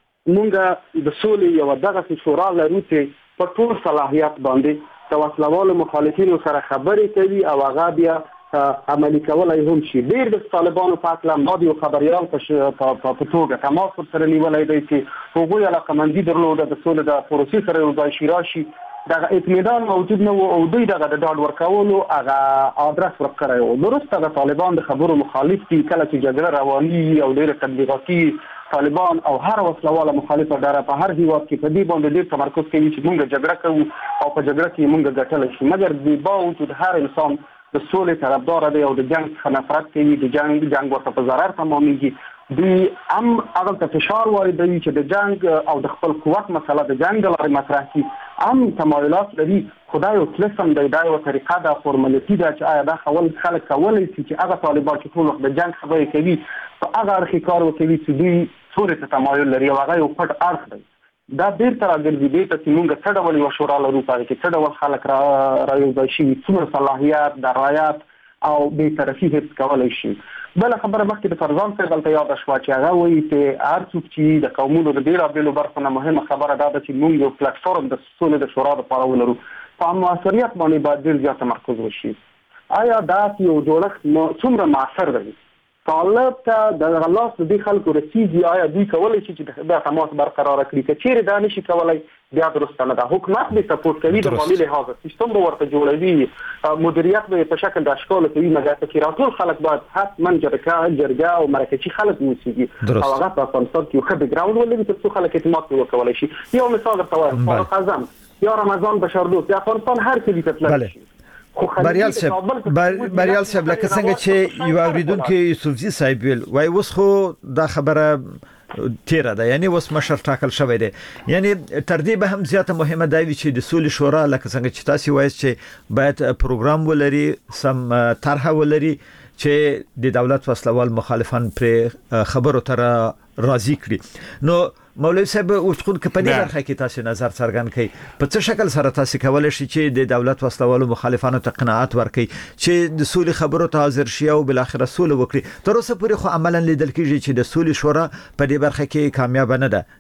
مونږ د سولې یو دغه شورا لرو چې په ټول صلاحیت باندې د وسلوالو مخالفینو سره خبرې کوي او هغه بیا عملي کولای هم شي. ډیر د طالبانو په اړه ما د خبريال په توګه تماس سره نیولای دی چې هغوی علاقمندي درلوده د سولې د پروسې سره یو ځای شي راشي دغه اطمینان موجود نه و او دوی دغه د ډاډ ورکولو هغه آدرس ورکړی و. درسته د طالبان د خبرو مخالف دي کله چې جګړه رواني او ډېر تبلیغاتي طالبان او هر وسلواله مخالفه ډاره په هر هیواد کې په دې باندې ډېر تمرکز کوي چې موږ جګړه کوو او په جګړه کې موږ ګټلی شي، مګر د باوجود هر انسان د سولې طرفدار دی او د جنګ څخه نفرت کوي، د جنګ ورته په ضرر تمامیږي. دوی هم هغه ته فشار واردوي چې د جنګ او د خپل قوت مسله د جنګ د لارې مطرح کړي، هم تمایلات لري. خدای او تلسم دی دا یو طریقه ده، فورمالیتي ده چې آیا دا خلک کولی شي چې هغه طالبان چې ټول وخت د جنګ خبرې کوي په هغه اړخ کار وکوي چې دوی سولې ته تمایل لري او هغه یو پټ اړخ دی. دا بیرته راګرځي دې ته چې موږ څه ډول یوه شورا لرو په هغې کې څه ډول خلک رايوځای شوي، څومره صلاحیت درایت او بېطرفي حفظ کولی شي. بله خبره مخکې د فرزان صاحب هلته یاده شوه چې هغه وایي چې هر څوک چې د قومونو د بېلابېلو برخو نه مهمه خبره دا ده چې موږ یو پلټفارم د سولې د شورا دپاره ولرو. په موثریت باندې باید ډېر زیات تمرکز وشي. آیا داسې یو جوړښت څومره معثر دی؟ طالب ته د لاس د دې خلکو رسیږي، آیا دوی کولی شي چې دا تماس برقراره کړي؟ که چیرې دا نشي کولی بیا درسته نه ده. حکومت به سپورټ کوي د مالي لحاظه، سیستم به ورته جوړوي، مدیریت به په شکل د اشکالو کوي، مګر پکې راټول خلک باید حتما جرګه او مرکزي خلک واوسېږي او هغه په افغانستان کې یو ښه بیکګراوند ولري تر څو خلک اعتماد پرې وکولی شي. یو مثال درته وایم، فاروق اعظم یا رمضان بشردوست د افغانستان هر کلي ته تللی شي. بریال صاحب لکه څنګه چې یو اوریدونکو یوسفزي صاحب ویل وای اوس خو دا خبره تیره ده، یعنی اوس مشر ټاکل شوی دی، یعنی تر دې به هم زیاته مهمه دا وي چې د سولې شورا لکه څنګه چې تاسو وایي چې باید پروګرام ولري، سم طرحه ولري چې د دولت وسلوال مخالفان پر خبرو تر راضي کړي. نو مولوی صاحب اوس خو په دې برخه کې تاسو نظر څرګند کړئ، په څه شکل سره تاسو کولای شئ چې د دولت وسلوالو مخالفانو ته قناعت ورکړي چې د سولې خبرو ته حاضر شي او بل اخر سولې وکړي؟ تر اوسه پورې خو عملاً لیدل کېږي چې د سولې شورا په دې برخه کې کامیاب نه ده.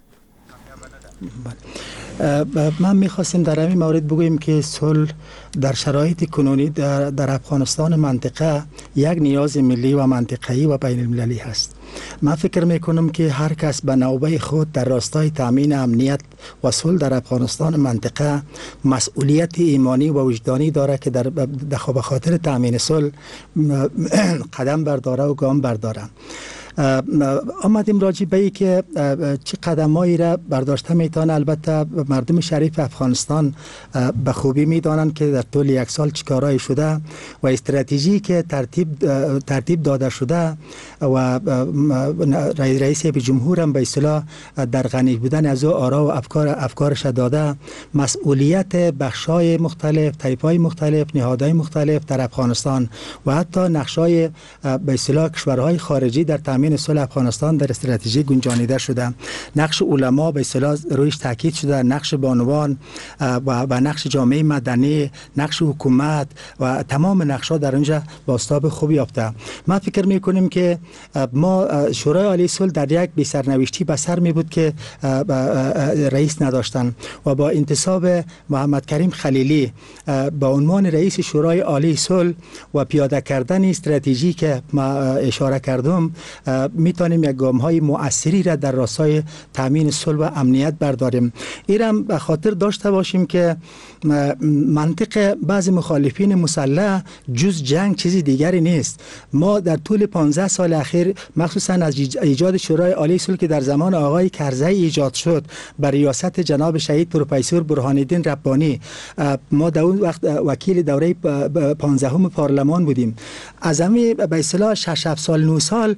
ما میخواستیم در همین مورد بگوییم که صلح در شرایط کنونی در افغانستان منطقه یک نیاز ملی و منطقه‌ای و بین المللی هست. من فکر میکنم که هر کس به نوبه خود در راستای تامین امنیت و صلح در افغانستان منطقه مسئولیت ایمانی و وجدانی داره که در به خاطر تامین صلح قدم برداره و گام برداره. آمدیم راجع به که چه قدمایی را برداشته میتونه. البته مردم شریف افغانستان به خوبی میدانند که در طول یک سال چیکارایی شده و استراتژی که ترتیب داده شده و رئیس جمهور هم به اصطلاح در غنی بودن از آرا و افکارش داده، مسئولیت بخشای مختلف، طیف‌های مختلف، نهادهای مختلف در افغانستان و حتی نقشای به اصطلاح کشورهای خارجی در تامین صلح افغانستان در استراتژی گنجانیده شده. نقش علما به اصطلاح رویش تاکید شده، نقش بانوان و نقش جامعه مدنی، نقش حکومت و تمام نقش‌ها در اونجا بازتاب خوبی یافته. ما فکر می‌کنیم که ما شورای عالی صلح در یک بی سرنوشتی به سر می بود که رئیس نداشتن و با انتصاب محمد کریم خلیلی با عنوان رئیس شورای عالی صلح و پیاده کردن استراتژی که ما اشاره کردم میتونیم یک گام‌های مؤثری را در راستای تامین صلح و امنیت برداریم. اینم به خاطر داشته باشیم که منطق بعض مخالفین مسلح جز جنگ چیزی دیگری نیست. ما در طول 15 سال اخیر مخصوصا از ایجاد شورای عالی صلح که در زمان آقای کرزی ایجاد شد بر ریاست جناب شهید پروفسور برهان الدین ربانی، ما در اون وقت وکیل دوره 15 پارلمان بودیم. از همین به اصطلاح 6 سال 9 سال هیچ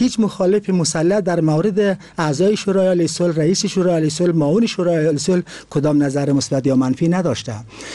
هیچ مخالف مسلح در مورد اعضای شورای عالی صلح، رئیس شورای عالی صلح، معاون شورای عالی صلح کدام نظر مثبت یا منفی نداشته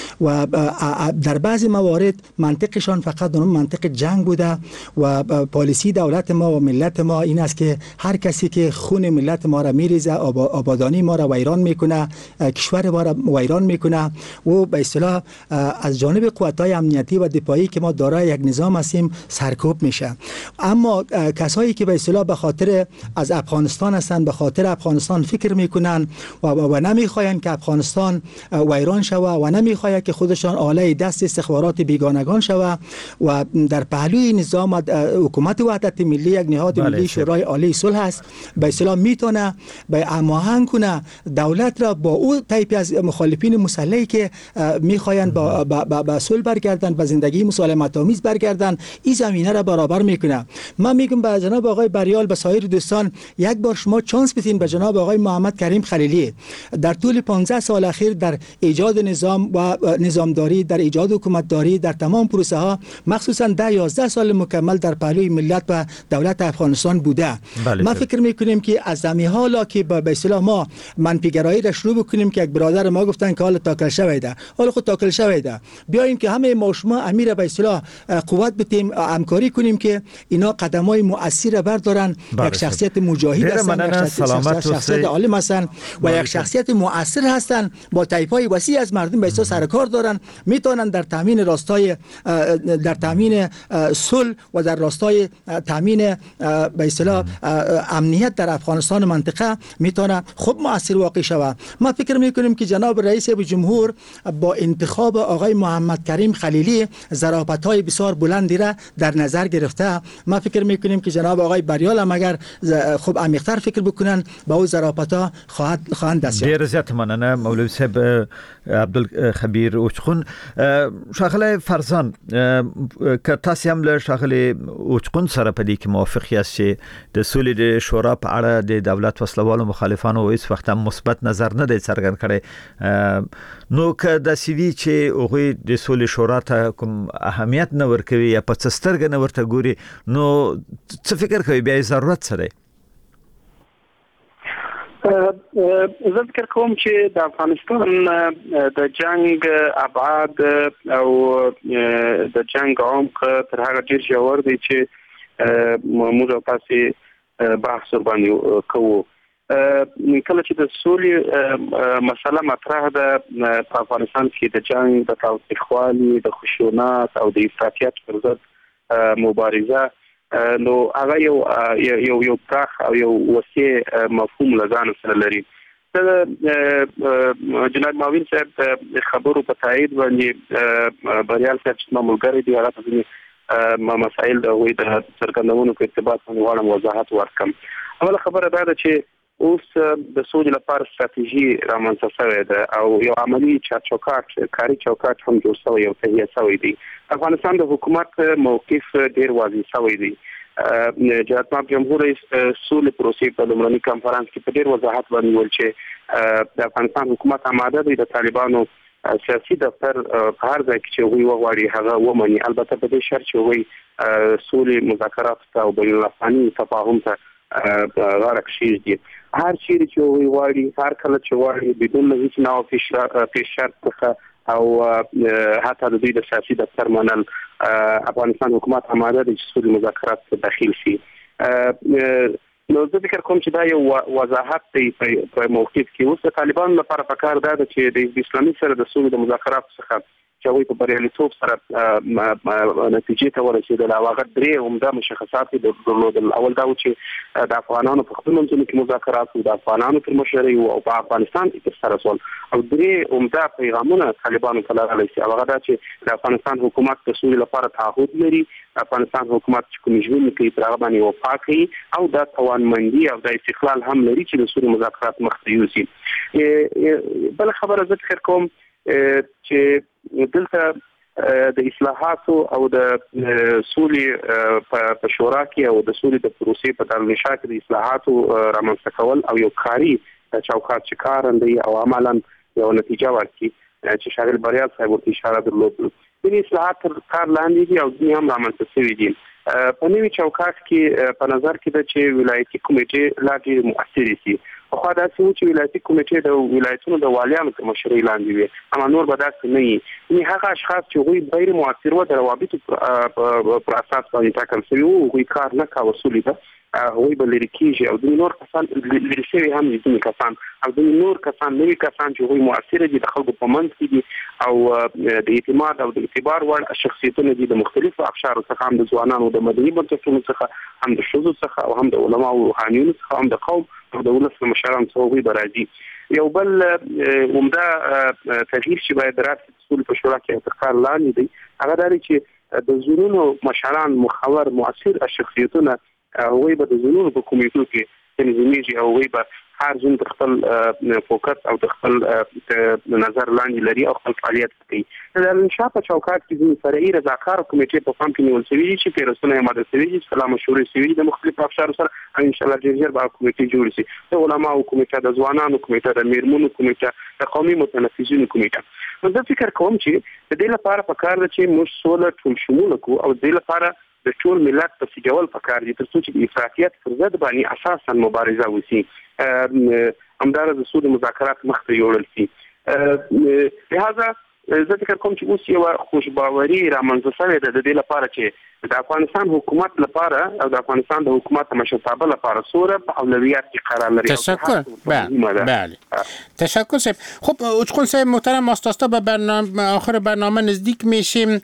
و در بعضی موارد منطقشان فقط اون منطق جنگ بوده و پالیسی دولت ما و ملت ما این است که هر کسی که خون ملت ما را میریزه، آبادانی ما را ویران میکنه، کشور ما را ویران میکنه و به اصطلاح از جانب قوت‌های امنیتی و دفاعی که ما دارای یک نظام هستیم سرکوب میشه. اما کسایی که به اصطلاح به خاطر از افغانستان هستند، به خاطر افغانستان فکر میکنن و نمیخواین که افغانستان ویران شوه و نمیخواین که خودشان آله دست استخبارات بیگانگان شوه و در پهلوی نظام حکومت وحدت ملی یک نهاد ملی شورای عالی صلح است، به اصطلاح میتونه به هماهنگ کنه دولت را با او تایپی از مخالفین مسلحی که میخواین با صلح برگردن، با زندگی مسالمت آمیز برگردن، این زمینه را برابر میکنه. من میگم به جناب آقای بریال، به سایر دوستان، یک بار شما چانس بدین به جناب آقای محمد کریم خلیلی در طول 15 سال اخیر در ایجاد نظام و نظامداری، در ایجاد حکومتداری، در تمام پروسه ها مخصوصا 10-11 سال مکمل در پهلوی ملت و دولت افغانستان بوده. ما فکر میکنیم که از همین حالا که به اصطلاح ما منفیگرایی را شروع بکنیم که یک برادر ما گفتن که حالا تاکل شویده، حالا خود تاکل شویده، بیایم که همه ما شما امیر به اصطلاح قوت بدیم، همکاری کنیم که اینا قدمای مؤثر بردارن، یک شخصیت مجاهد هستن، شخصیت عالم هستن و یک شخصیت مؤثر هستن، با طیفای وسیع از مردم به اصطلاح سر کار دارن، میتونن در تامین راستای در تامین صلح و در راستای تامین به اصطلاح امنیت در افغانستان و منطقه میتونه خوب مؤثر واقع شود. ما فکر میکنیم که جناب رئیس جمهور با انتخاب آقای محمد کریم خلیلی ظرافت‌های بسیار بلندی را در نظر گرفته. ما فکر میکنیم که جناب آقای بریال هم اگر خوب عمیق‌تر فکر بکنن با او ظرافت‌ها خواهند دست یافت. ډیر زیات مننه مولوی صاحب عبدالخبیر اوچخون. شاغله فرزان که تاسو هم له شاغله اوچخون سره په دې کې موافق یاست چې د سولې د شورا په اړه د دولت وسلوالو مخالفانو هیڅ وخت هم مثبت نظر نه دی څرګند کړی، نو که د سوي چې هغه د سولې شورا ته کوم اهمیت نه ورکوي یا په څسترګ نه ورته ګوري، نو څه فکر کوي بیا ضرورت څه دی؟ زه فکر کوم چې د افغانستان د جنگ ابعاد او د جنگ عمق تر هغه ډیر ژور دی چې موږ تاسو بحث باندې کوو. کله چې د سولې مسله مطرح ده په افغانستان کې د جنگ د تاوتریخوالي، د خشونت او د افراطیت پر ضد مبارزه، نو هغه یو پراخ او یو وسیع مفهوم لګان سره لري. جناب معاون صاحب خبرو په تایید باندې بریال صاحب چې ملګری دی هغه په مسائل د وې د څرګندونو په ارتباط باندې غواړم وضاحت ورکړم. اوله خبره دا ده چې اوس د سولې لپاره ستراتیژي رامنځته شوې ده او یو عملی چوکاټ، کاري چوکاټ هم جوړ شوی او تهیه شوی دی. افغانستان د حکومت موقف ډیر واضح شوی دی. جناب جمهور رئیس سولې پروسې په لومړني کانفرنس کې په ډیر وضاحت باندې ویل چې د افغانستان حکومت آماده دی د طالبانو سیاسي دفتر په هر ځای کې چې وی وغواړي هغه ومني، البته په دې شرط چې وی سولې مذاکرات او بین الافغاني تفاهم ته غاړه کېږدي. هر چیرې چې وی غواړي، هر کله چې غواړي، بدون هیڅ نوع پیش شرط څخه او حتی د دوی د سیاسي دفتر منل، افغانستان حکومت آماده دی چې سولې مذاکرات ته داخل شي. نو زه فکر کوم چې دا یو وضاحت دی په موقف کې. اوس د طالبانو لپاره پکار دا ده چې د اسلامي سره د سولې د مذاکراتو څخه چې هغوی په بریالیتوب سره نتیجې ته ورسېدل او هغه درې عمده مشخصات یې درلودل. اول دا و چې د افغانانو په خپل منځونو کې مذاکرات و، د افغانانو تر مشرۍ او په افغانستان کې ترسره شول، او درې عمده پیغامونه طالبانو ته لرلی چې هغه دا چې د افغانستان حکومت د سولې لپاره تعهد لري، افغانستان حکومت چې کوم ژمنې کوي پر هغه باندې وفا کوي او دا توانمندي او د استقلال هم لري چې د سولې مذاکرات مخته یوسي. بل خبره زه فکر کوم چې دلته د اصلاحاتو او د سولې په شورا کې او د سولې د پروسې په دارالانشا کې د اصلاحاتو رامنځته کول او یو کاري چوکاټ چې کارندوی او عملاً یو نتیجه ورکړي چې شاغل بریال صاحب ورته اشاره درلود. ځینې اصلاحات تر کار لاندې دي او ځینې هم رامنځته شوي دي. په نوي چوکاټ کې په نظر کې ده چې ولایتي کمیټې لا ډېرې مؤثرې شي. خو دا څه چې ولایتي کمیټې د ولایتونو د والیانو تر مشرۍ لاندې وي، اما نور به داسې نه وي. یعنې هغه اشخاص چې هغوی غیر مؤثر وو د روابطو پر اساس باندې ټاکل شوي وو، هغوی کار نه کاوه، سولې ته هغوی به لرې کېږي، او ځینې نور کسان لرې شوي هم دي، ځینې کسان او ځینې نور کسان نوي کسان چې هغوی مؤثره دي، د خلکو په منځ کې دي او د اعتماد او د اعتبار وړ شخصیتونه دي، د مختلفو اقشارو څخه، هم د ځوانانو د مدني بنسټونو څخه، هم د ښځو څخه، او هم د علماو او روحانیونو څخه، هم د قوم او د ولس له مشرانو څخه هغوی به راځي. یو بل عمده تغییر چې باید راسي د سولې په شورا کې انتقال لاندې دی، هغه دا دی چې د زونونو مشران مخور مؤثر شخصیتونه هغوی به د زونونو په کمیټو کې تنظیمیږي، او هغوی به هر زون د خپل فوکس او د خپل نظر لاندې لري او خپل فعالیت کوي. د انشاء په چوکاټ کې ځینې فرعي رضاکار کمیټې په پام کې نیول شوي دي چې پیرسونه یې ماده شوي دي، سلا مشورې شوي دي د مختلفو افشارو سره، او انشاءالله ډېر ژر به کمیټې جوړې شي، د علماو کمیټه، د ځوانانو کمیټه، د میرمنو کمیټه، د قومي متنفذینو کمیټه. نو زه فکر کوم چې د دې لپاره پکار ده چې موږ سوله ټول شموله کړو، او د دې لپاره د ټول ملت په سیګول پکار دي، تر څو چې د افراطیت پر ضد باندې اساسا مبارزه وشي، همدارس د سولې مذاکرات مخ ته یوړل شي. لهذا زه فکر کوم چې اوس یو خوشباوري رامنځته شوې ده د دې لپاره چې د افغانستان حکومت لپاره او د افغانستان د حکومت مشرتابه لپاره سوره په اولویت کې قرار لري. تشکر. بله تشکر صاحب. خب اوچخون صاحب محترم، ماستاستا به برنامه آخر برنامه نزدیک میشیم.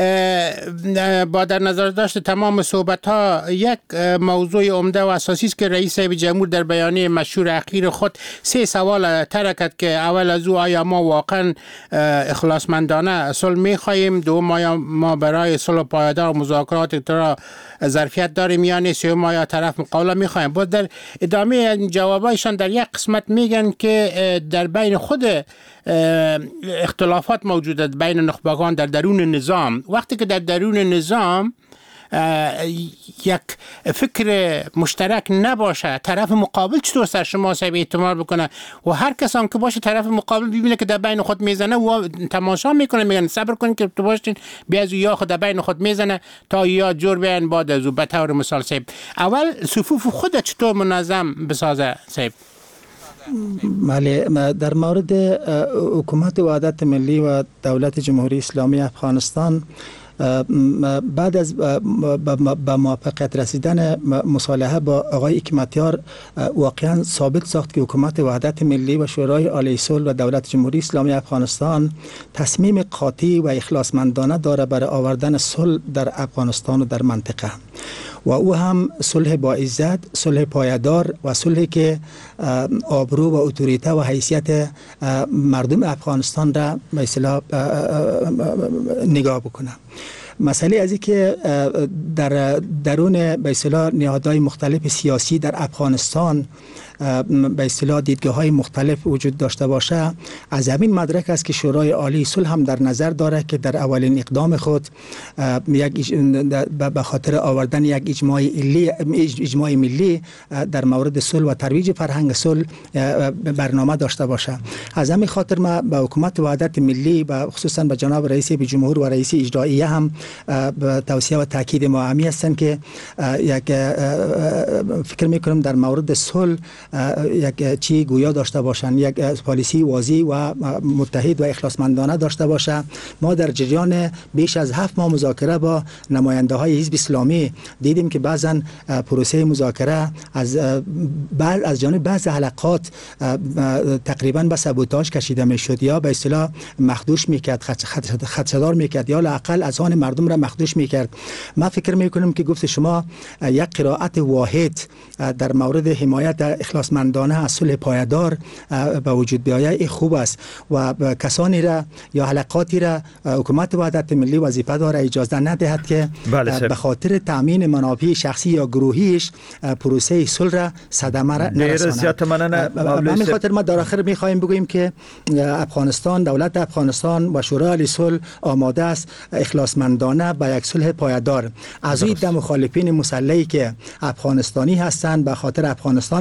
با در نظر داشت تمام صحبت ها یک موضوع عمده و اساسی است که رئیس جمهور در بیانیه مشهور اخیر خود 3 سوال طرح کرد که اول از او آیا ما واقعا اخلاصمندانه صلح می‌خواهیم، دوم آیا ما برای صلح پایدار و مذاکرات اقتدار ظرفیت داریم یا نیست، سوم آیا طرف مقابل می‌خواهیم. باز در ادامه جوابایشان در یک قسمت میگن که در بین خود اختلافات موجود است بین نخبگان در درون نظام. وقتی که در درون نظام یک فکر مشترک نباشه، طرف مقابل چطور سر شما صاحب اعتماد بکنه و هر کس هم که باشه طرف مقابل ببینه که در بین خود میزنه و تماشا میکنه، میگن صبر کنید که تو باشین بیازو یا خود در بین خود میزنه تا یا جور بیان بعد از به طور مثال صاحب اول صفوف خود چطور منظم بسازه صاحب؟ بله، در مورد حکومت وحدت ملی و دولت جمهوری اسلامی افغانستان بعد از به موافقت رسیدن مصالحه با آقای حکمتیار واقعا ثابت ساخت که حکومت وحدت ملی و شورای عالی صلح و دولت جمهوری اسلامی افغانستان تصمیم قاطع و اخلاصمندانه داره برای آوردن صلح در افغانستان و در منطقه، و او هم صلح با عزت، صلح پایدار و صلحی که آبرو و اتوریته و حیثیت مردم افغانستان را به اصطلاح نگاه بکنه. مسئله از این که در درون به اصطلاح نهادهای مختلف سیاسی در افغانستان به اصطلاح دیدگاه‌های مختلف وجود داشته باشه، از همین مدرک است که شورای عالی صلح هم در نظر داره که در اولین اقدام خود به خاطر آوردن یک اجماع ملی در مورد صلح و ترویج فرهنگ صلح برنامه داشته باشه. از همین خاطر ما به حکومت وحدت ملی و خصوصا به جناب رئیس جمهور و رئیس اجراییه هم توصیه و تاکید ما همی هستند که یک فکر میکنم در مورد صلح یک چی گویا داشته باشند، یک پالیسی واضح و متحد و اخلاصمندانه داشته باشه. ما در جریان بیش از 7 ماه مذاکره با نماینده های حزب اسلامی دیدیم که بعضا پروسه مذاکره از جانب بعض حلقات تقریبا به سابوتاژ کشیده میشد یا به اصطلاح مخدوش میکرد، خدشه‌دار میکرد یا لااقل اذهان مردم را مخدوش میکرد. ما فکر میکنم که گفت شما یک قرائت واحد در مورد حمایت اخلاصمندانه از صلح پایدار به وجود بیاید خوب است و کسانی را یا حلقاتی را حکومت وحدت ملی وظیفه داره اجازه ندهد که به خاطر تامین منافع شخصی یا گروهیش پروسه صلح را صدمه نرساند. همین خاطر ما در آخر میخواهیم بگوییم که افغانستان، دولت افغانستان و شورای عالی صلح آماده است اخلاصمندانه به یک صلح پایدار. از این مخالفین مسلحی که افغانستانی هستند به خاطر افغانستان میاندیشند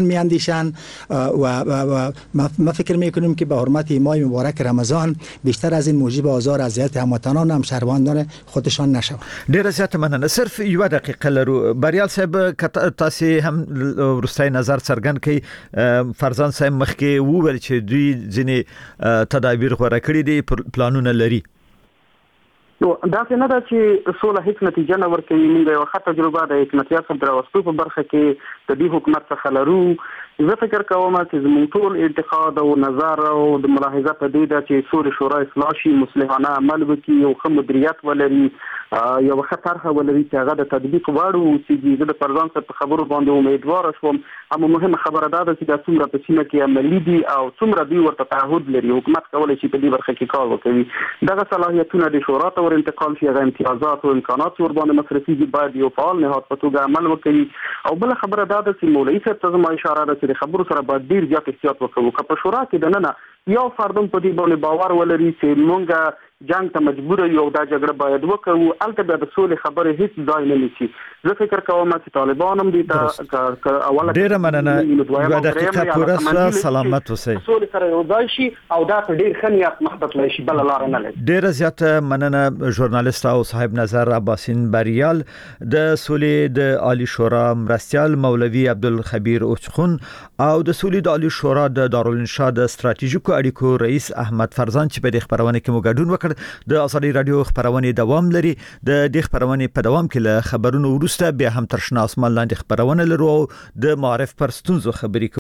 میشن و ما فکر میکنیم که به حرمت ماه مبارک رمضان بیشتر از این موجب آزار اذیت هموطنان هم شهروندان خودشان نشود. ډیر زیات مننه. صرف یو دقیقه لرو. بریال صاحب تاسو هم ورستای نظر څرګند کړي فرزان صاحب مخکې وویل چې دوی ځینې تدابیر غوړه کړي دي پلانونه لري. نو دا څنګه ده چې سوله هیڅ نتیجه نه ورکوي. موږ یو ښه تجربه د حکمتیار صاحب دراوستو په برخه کې د دې حکومت څخه لرو. زه فکر کوم چې زموږ ټول اعتقاد او نظر او د ملاحظه په دې ده چې سولې شورا اصلاح شي، مصلحانه عمل وکړي، یو ښه مدیریت ولري، یو ښه طرحه ولري چې هغه د تطبیق وړ اوسېږي. زه د فرزان صاحب په خبرو باندې امیدواره شوم. اما مهمه خبره دا ده چې دا څومره په سیمه کې عملي دي او څومره دوی ورته تعهد لري. حکومت کولی شي په دې برخه کې کار وکړي. دغه صلاحیتونه د شورا ته ور انتقال شي، هغه امتیازات او امکانات ور باندې مصرفيږي، باید یو فعال نهاد په توګه عمل وکړي. او بل خبره دا ده چې مولوي صاحب ته زما اشاره ده چې د خبرو سره باید ډیر زیات احتیاط وکړو. که په شورا کې دننه یو فردم په دې باندې باور ولري چې مونږ جنگ ته مجبور یو، دا جګړه باید وکړو، البته د سولې خبرې هیڅ ځای نه نیسي. زه فکر کوم چې طالبان هم دې ته اوله ډیر مننه. یو دقیقه پوره سره سلامت اوسئ. سولې سره یو ځای شي او دا په ډیر ښه نیت محبت لای شي، بل لار نه لري. ډیر زیات مننه ژورنالیست او صاحب نظر عباسین بریال، د سولې د عالی شورا مرستیال مولوی عبدالخبیر اوچخون او د سولې د عالی شورا د دارالانشا د ستراتیژیکو اړیکو رئیس احمد فرزان چې په دې خبرونه کې مو ګډون وکړ. د ازادي رادیو خبرونه دوام لري. د دې خبرونه په دوام کې له خبرونو وروسته بیا هم تر شنه اسمان لاندې خبرونه لرو او د معرف پر ستونزو خبرې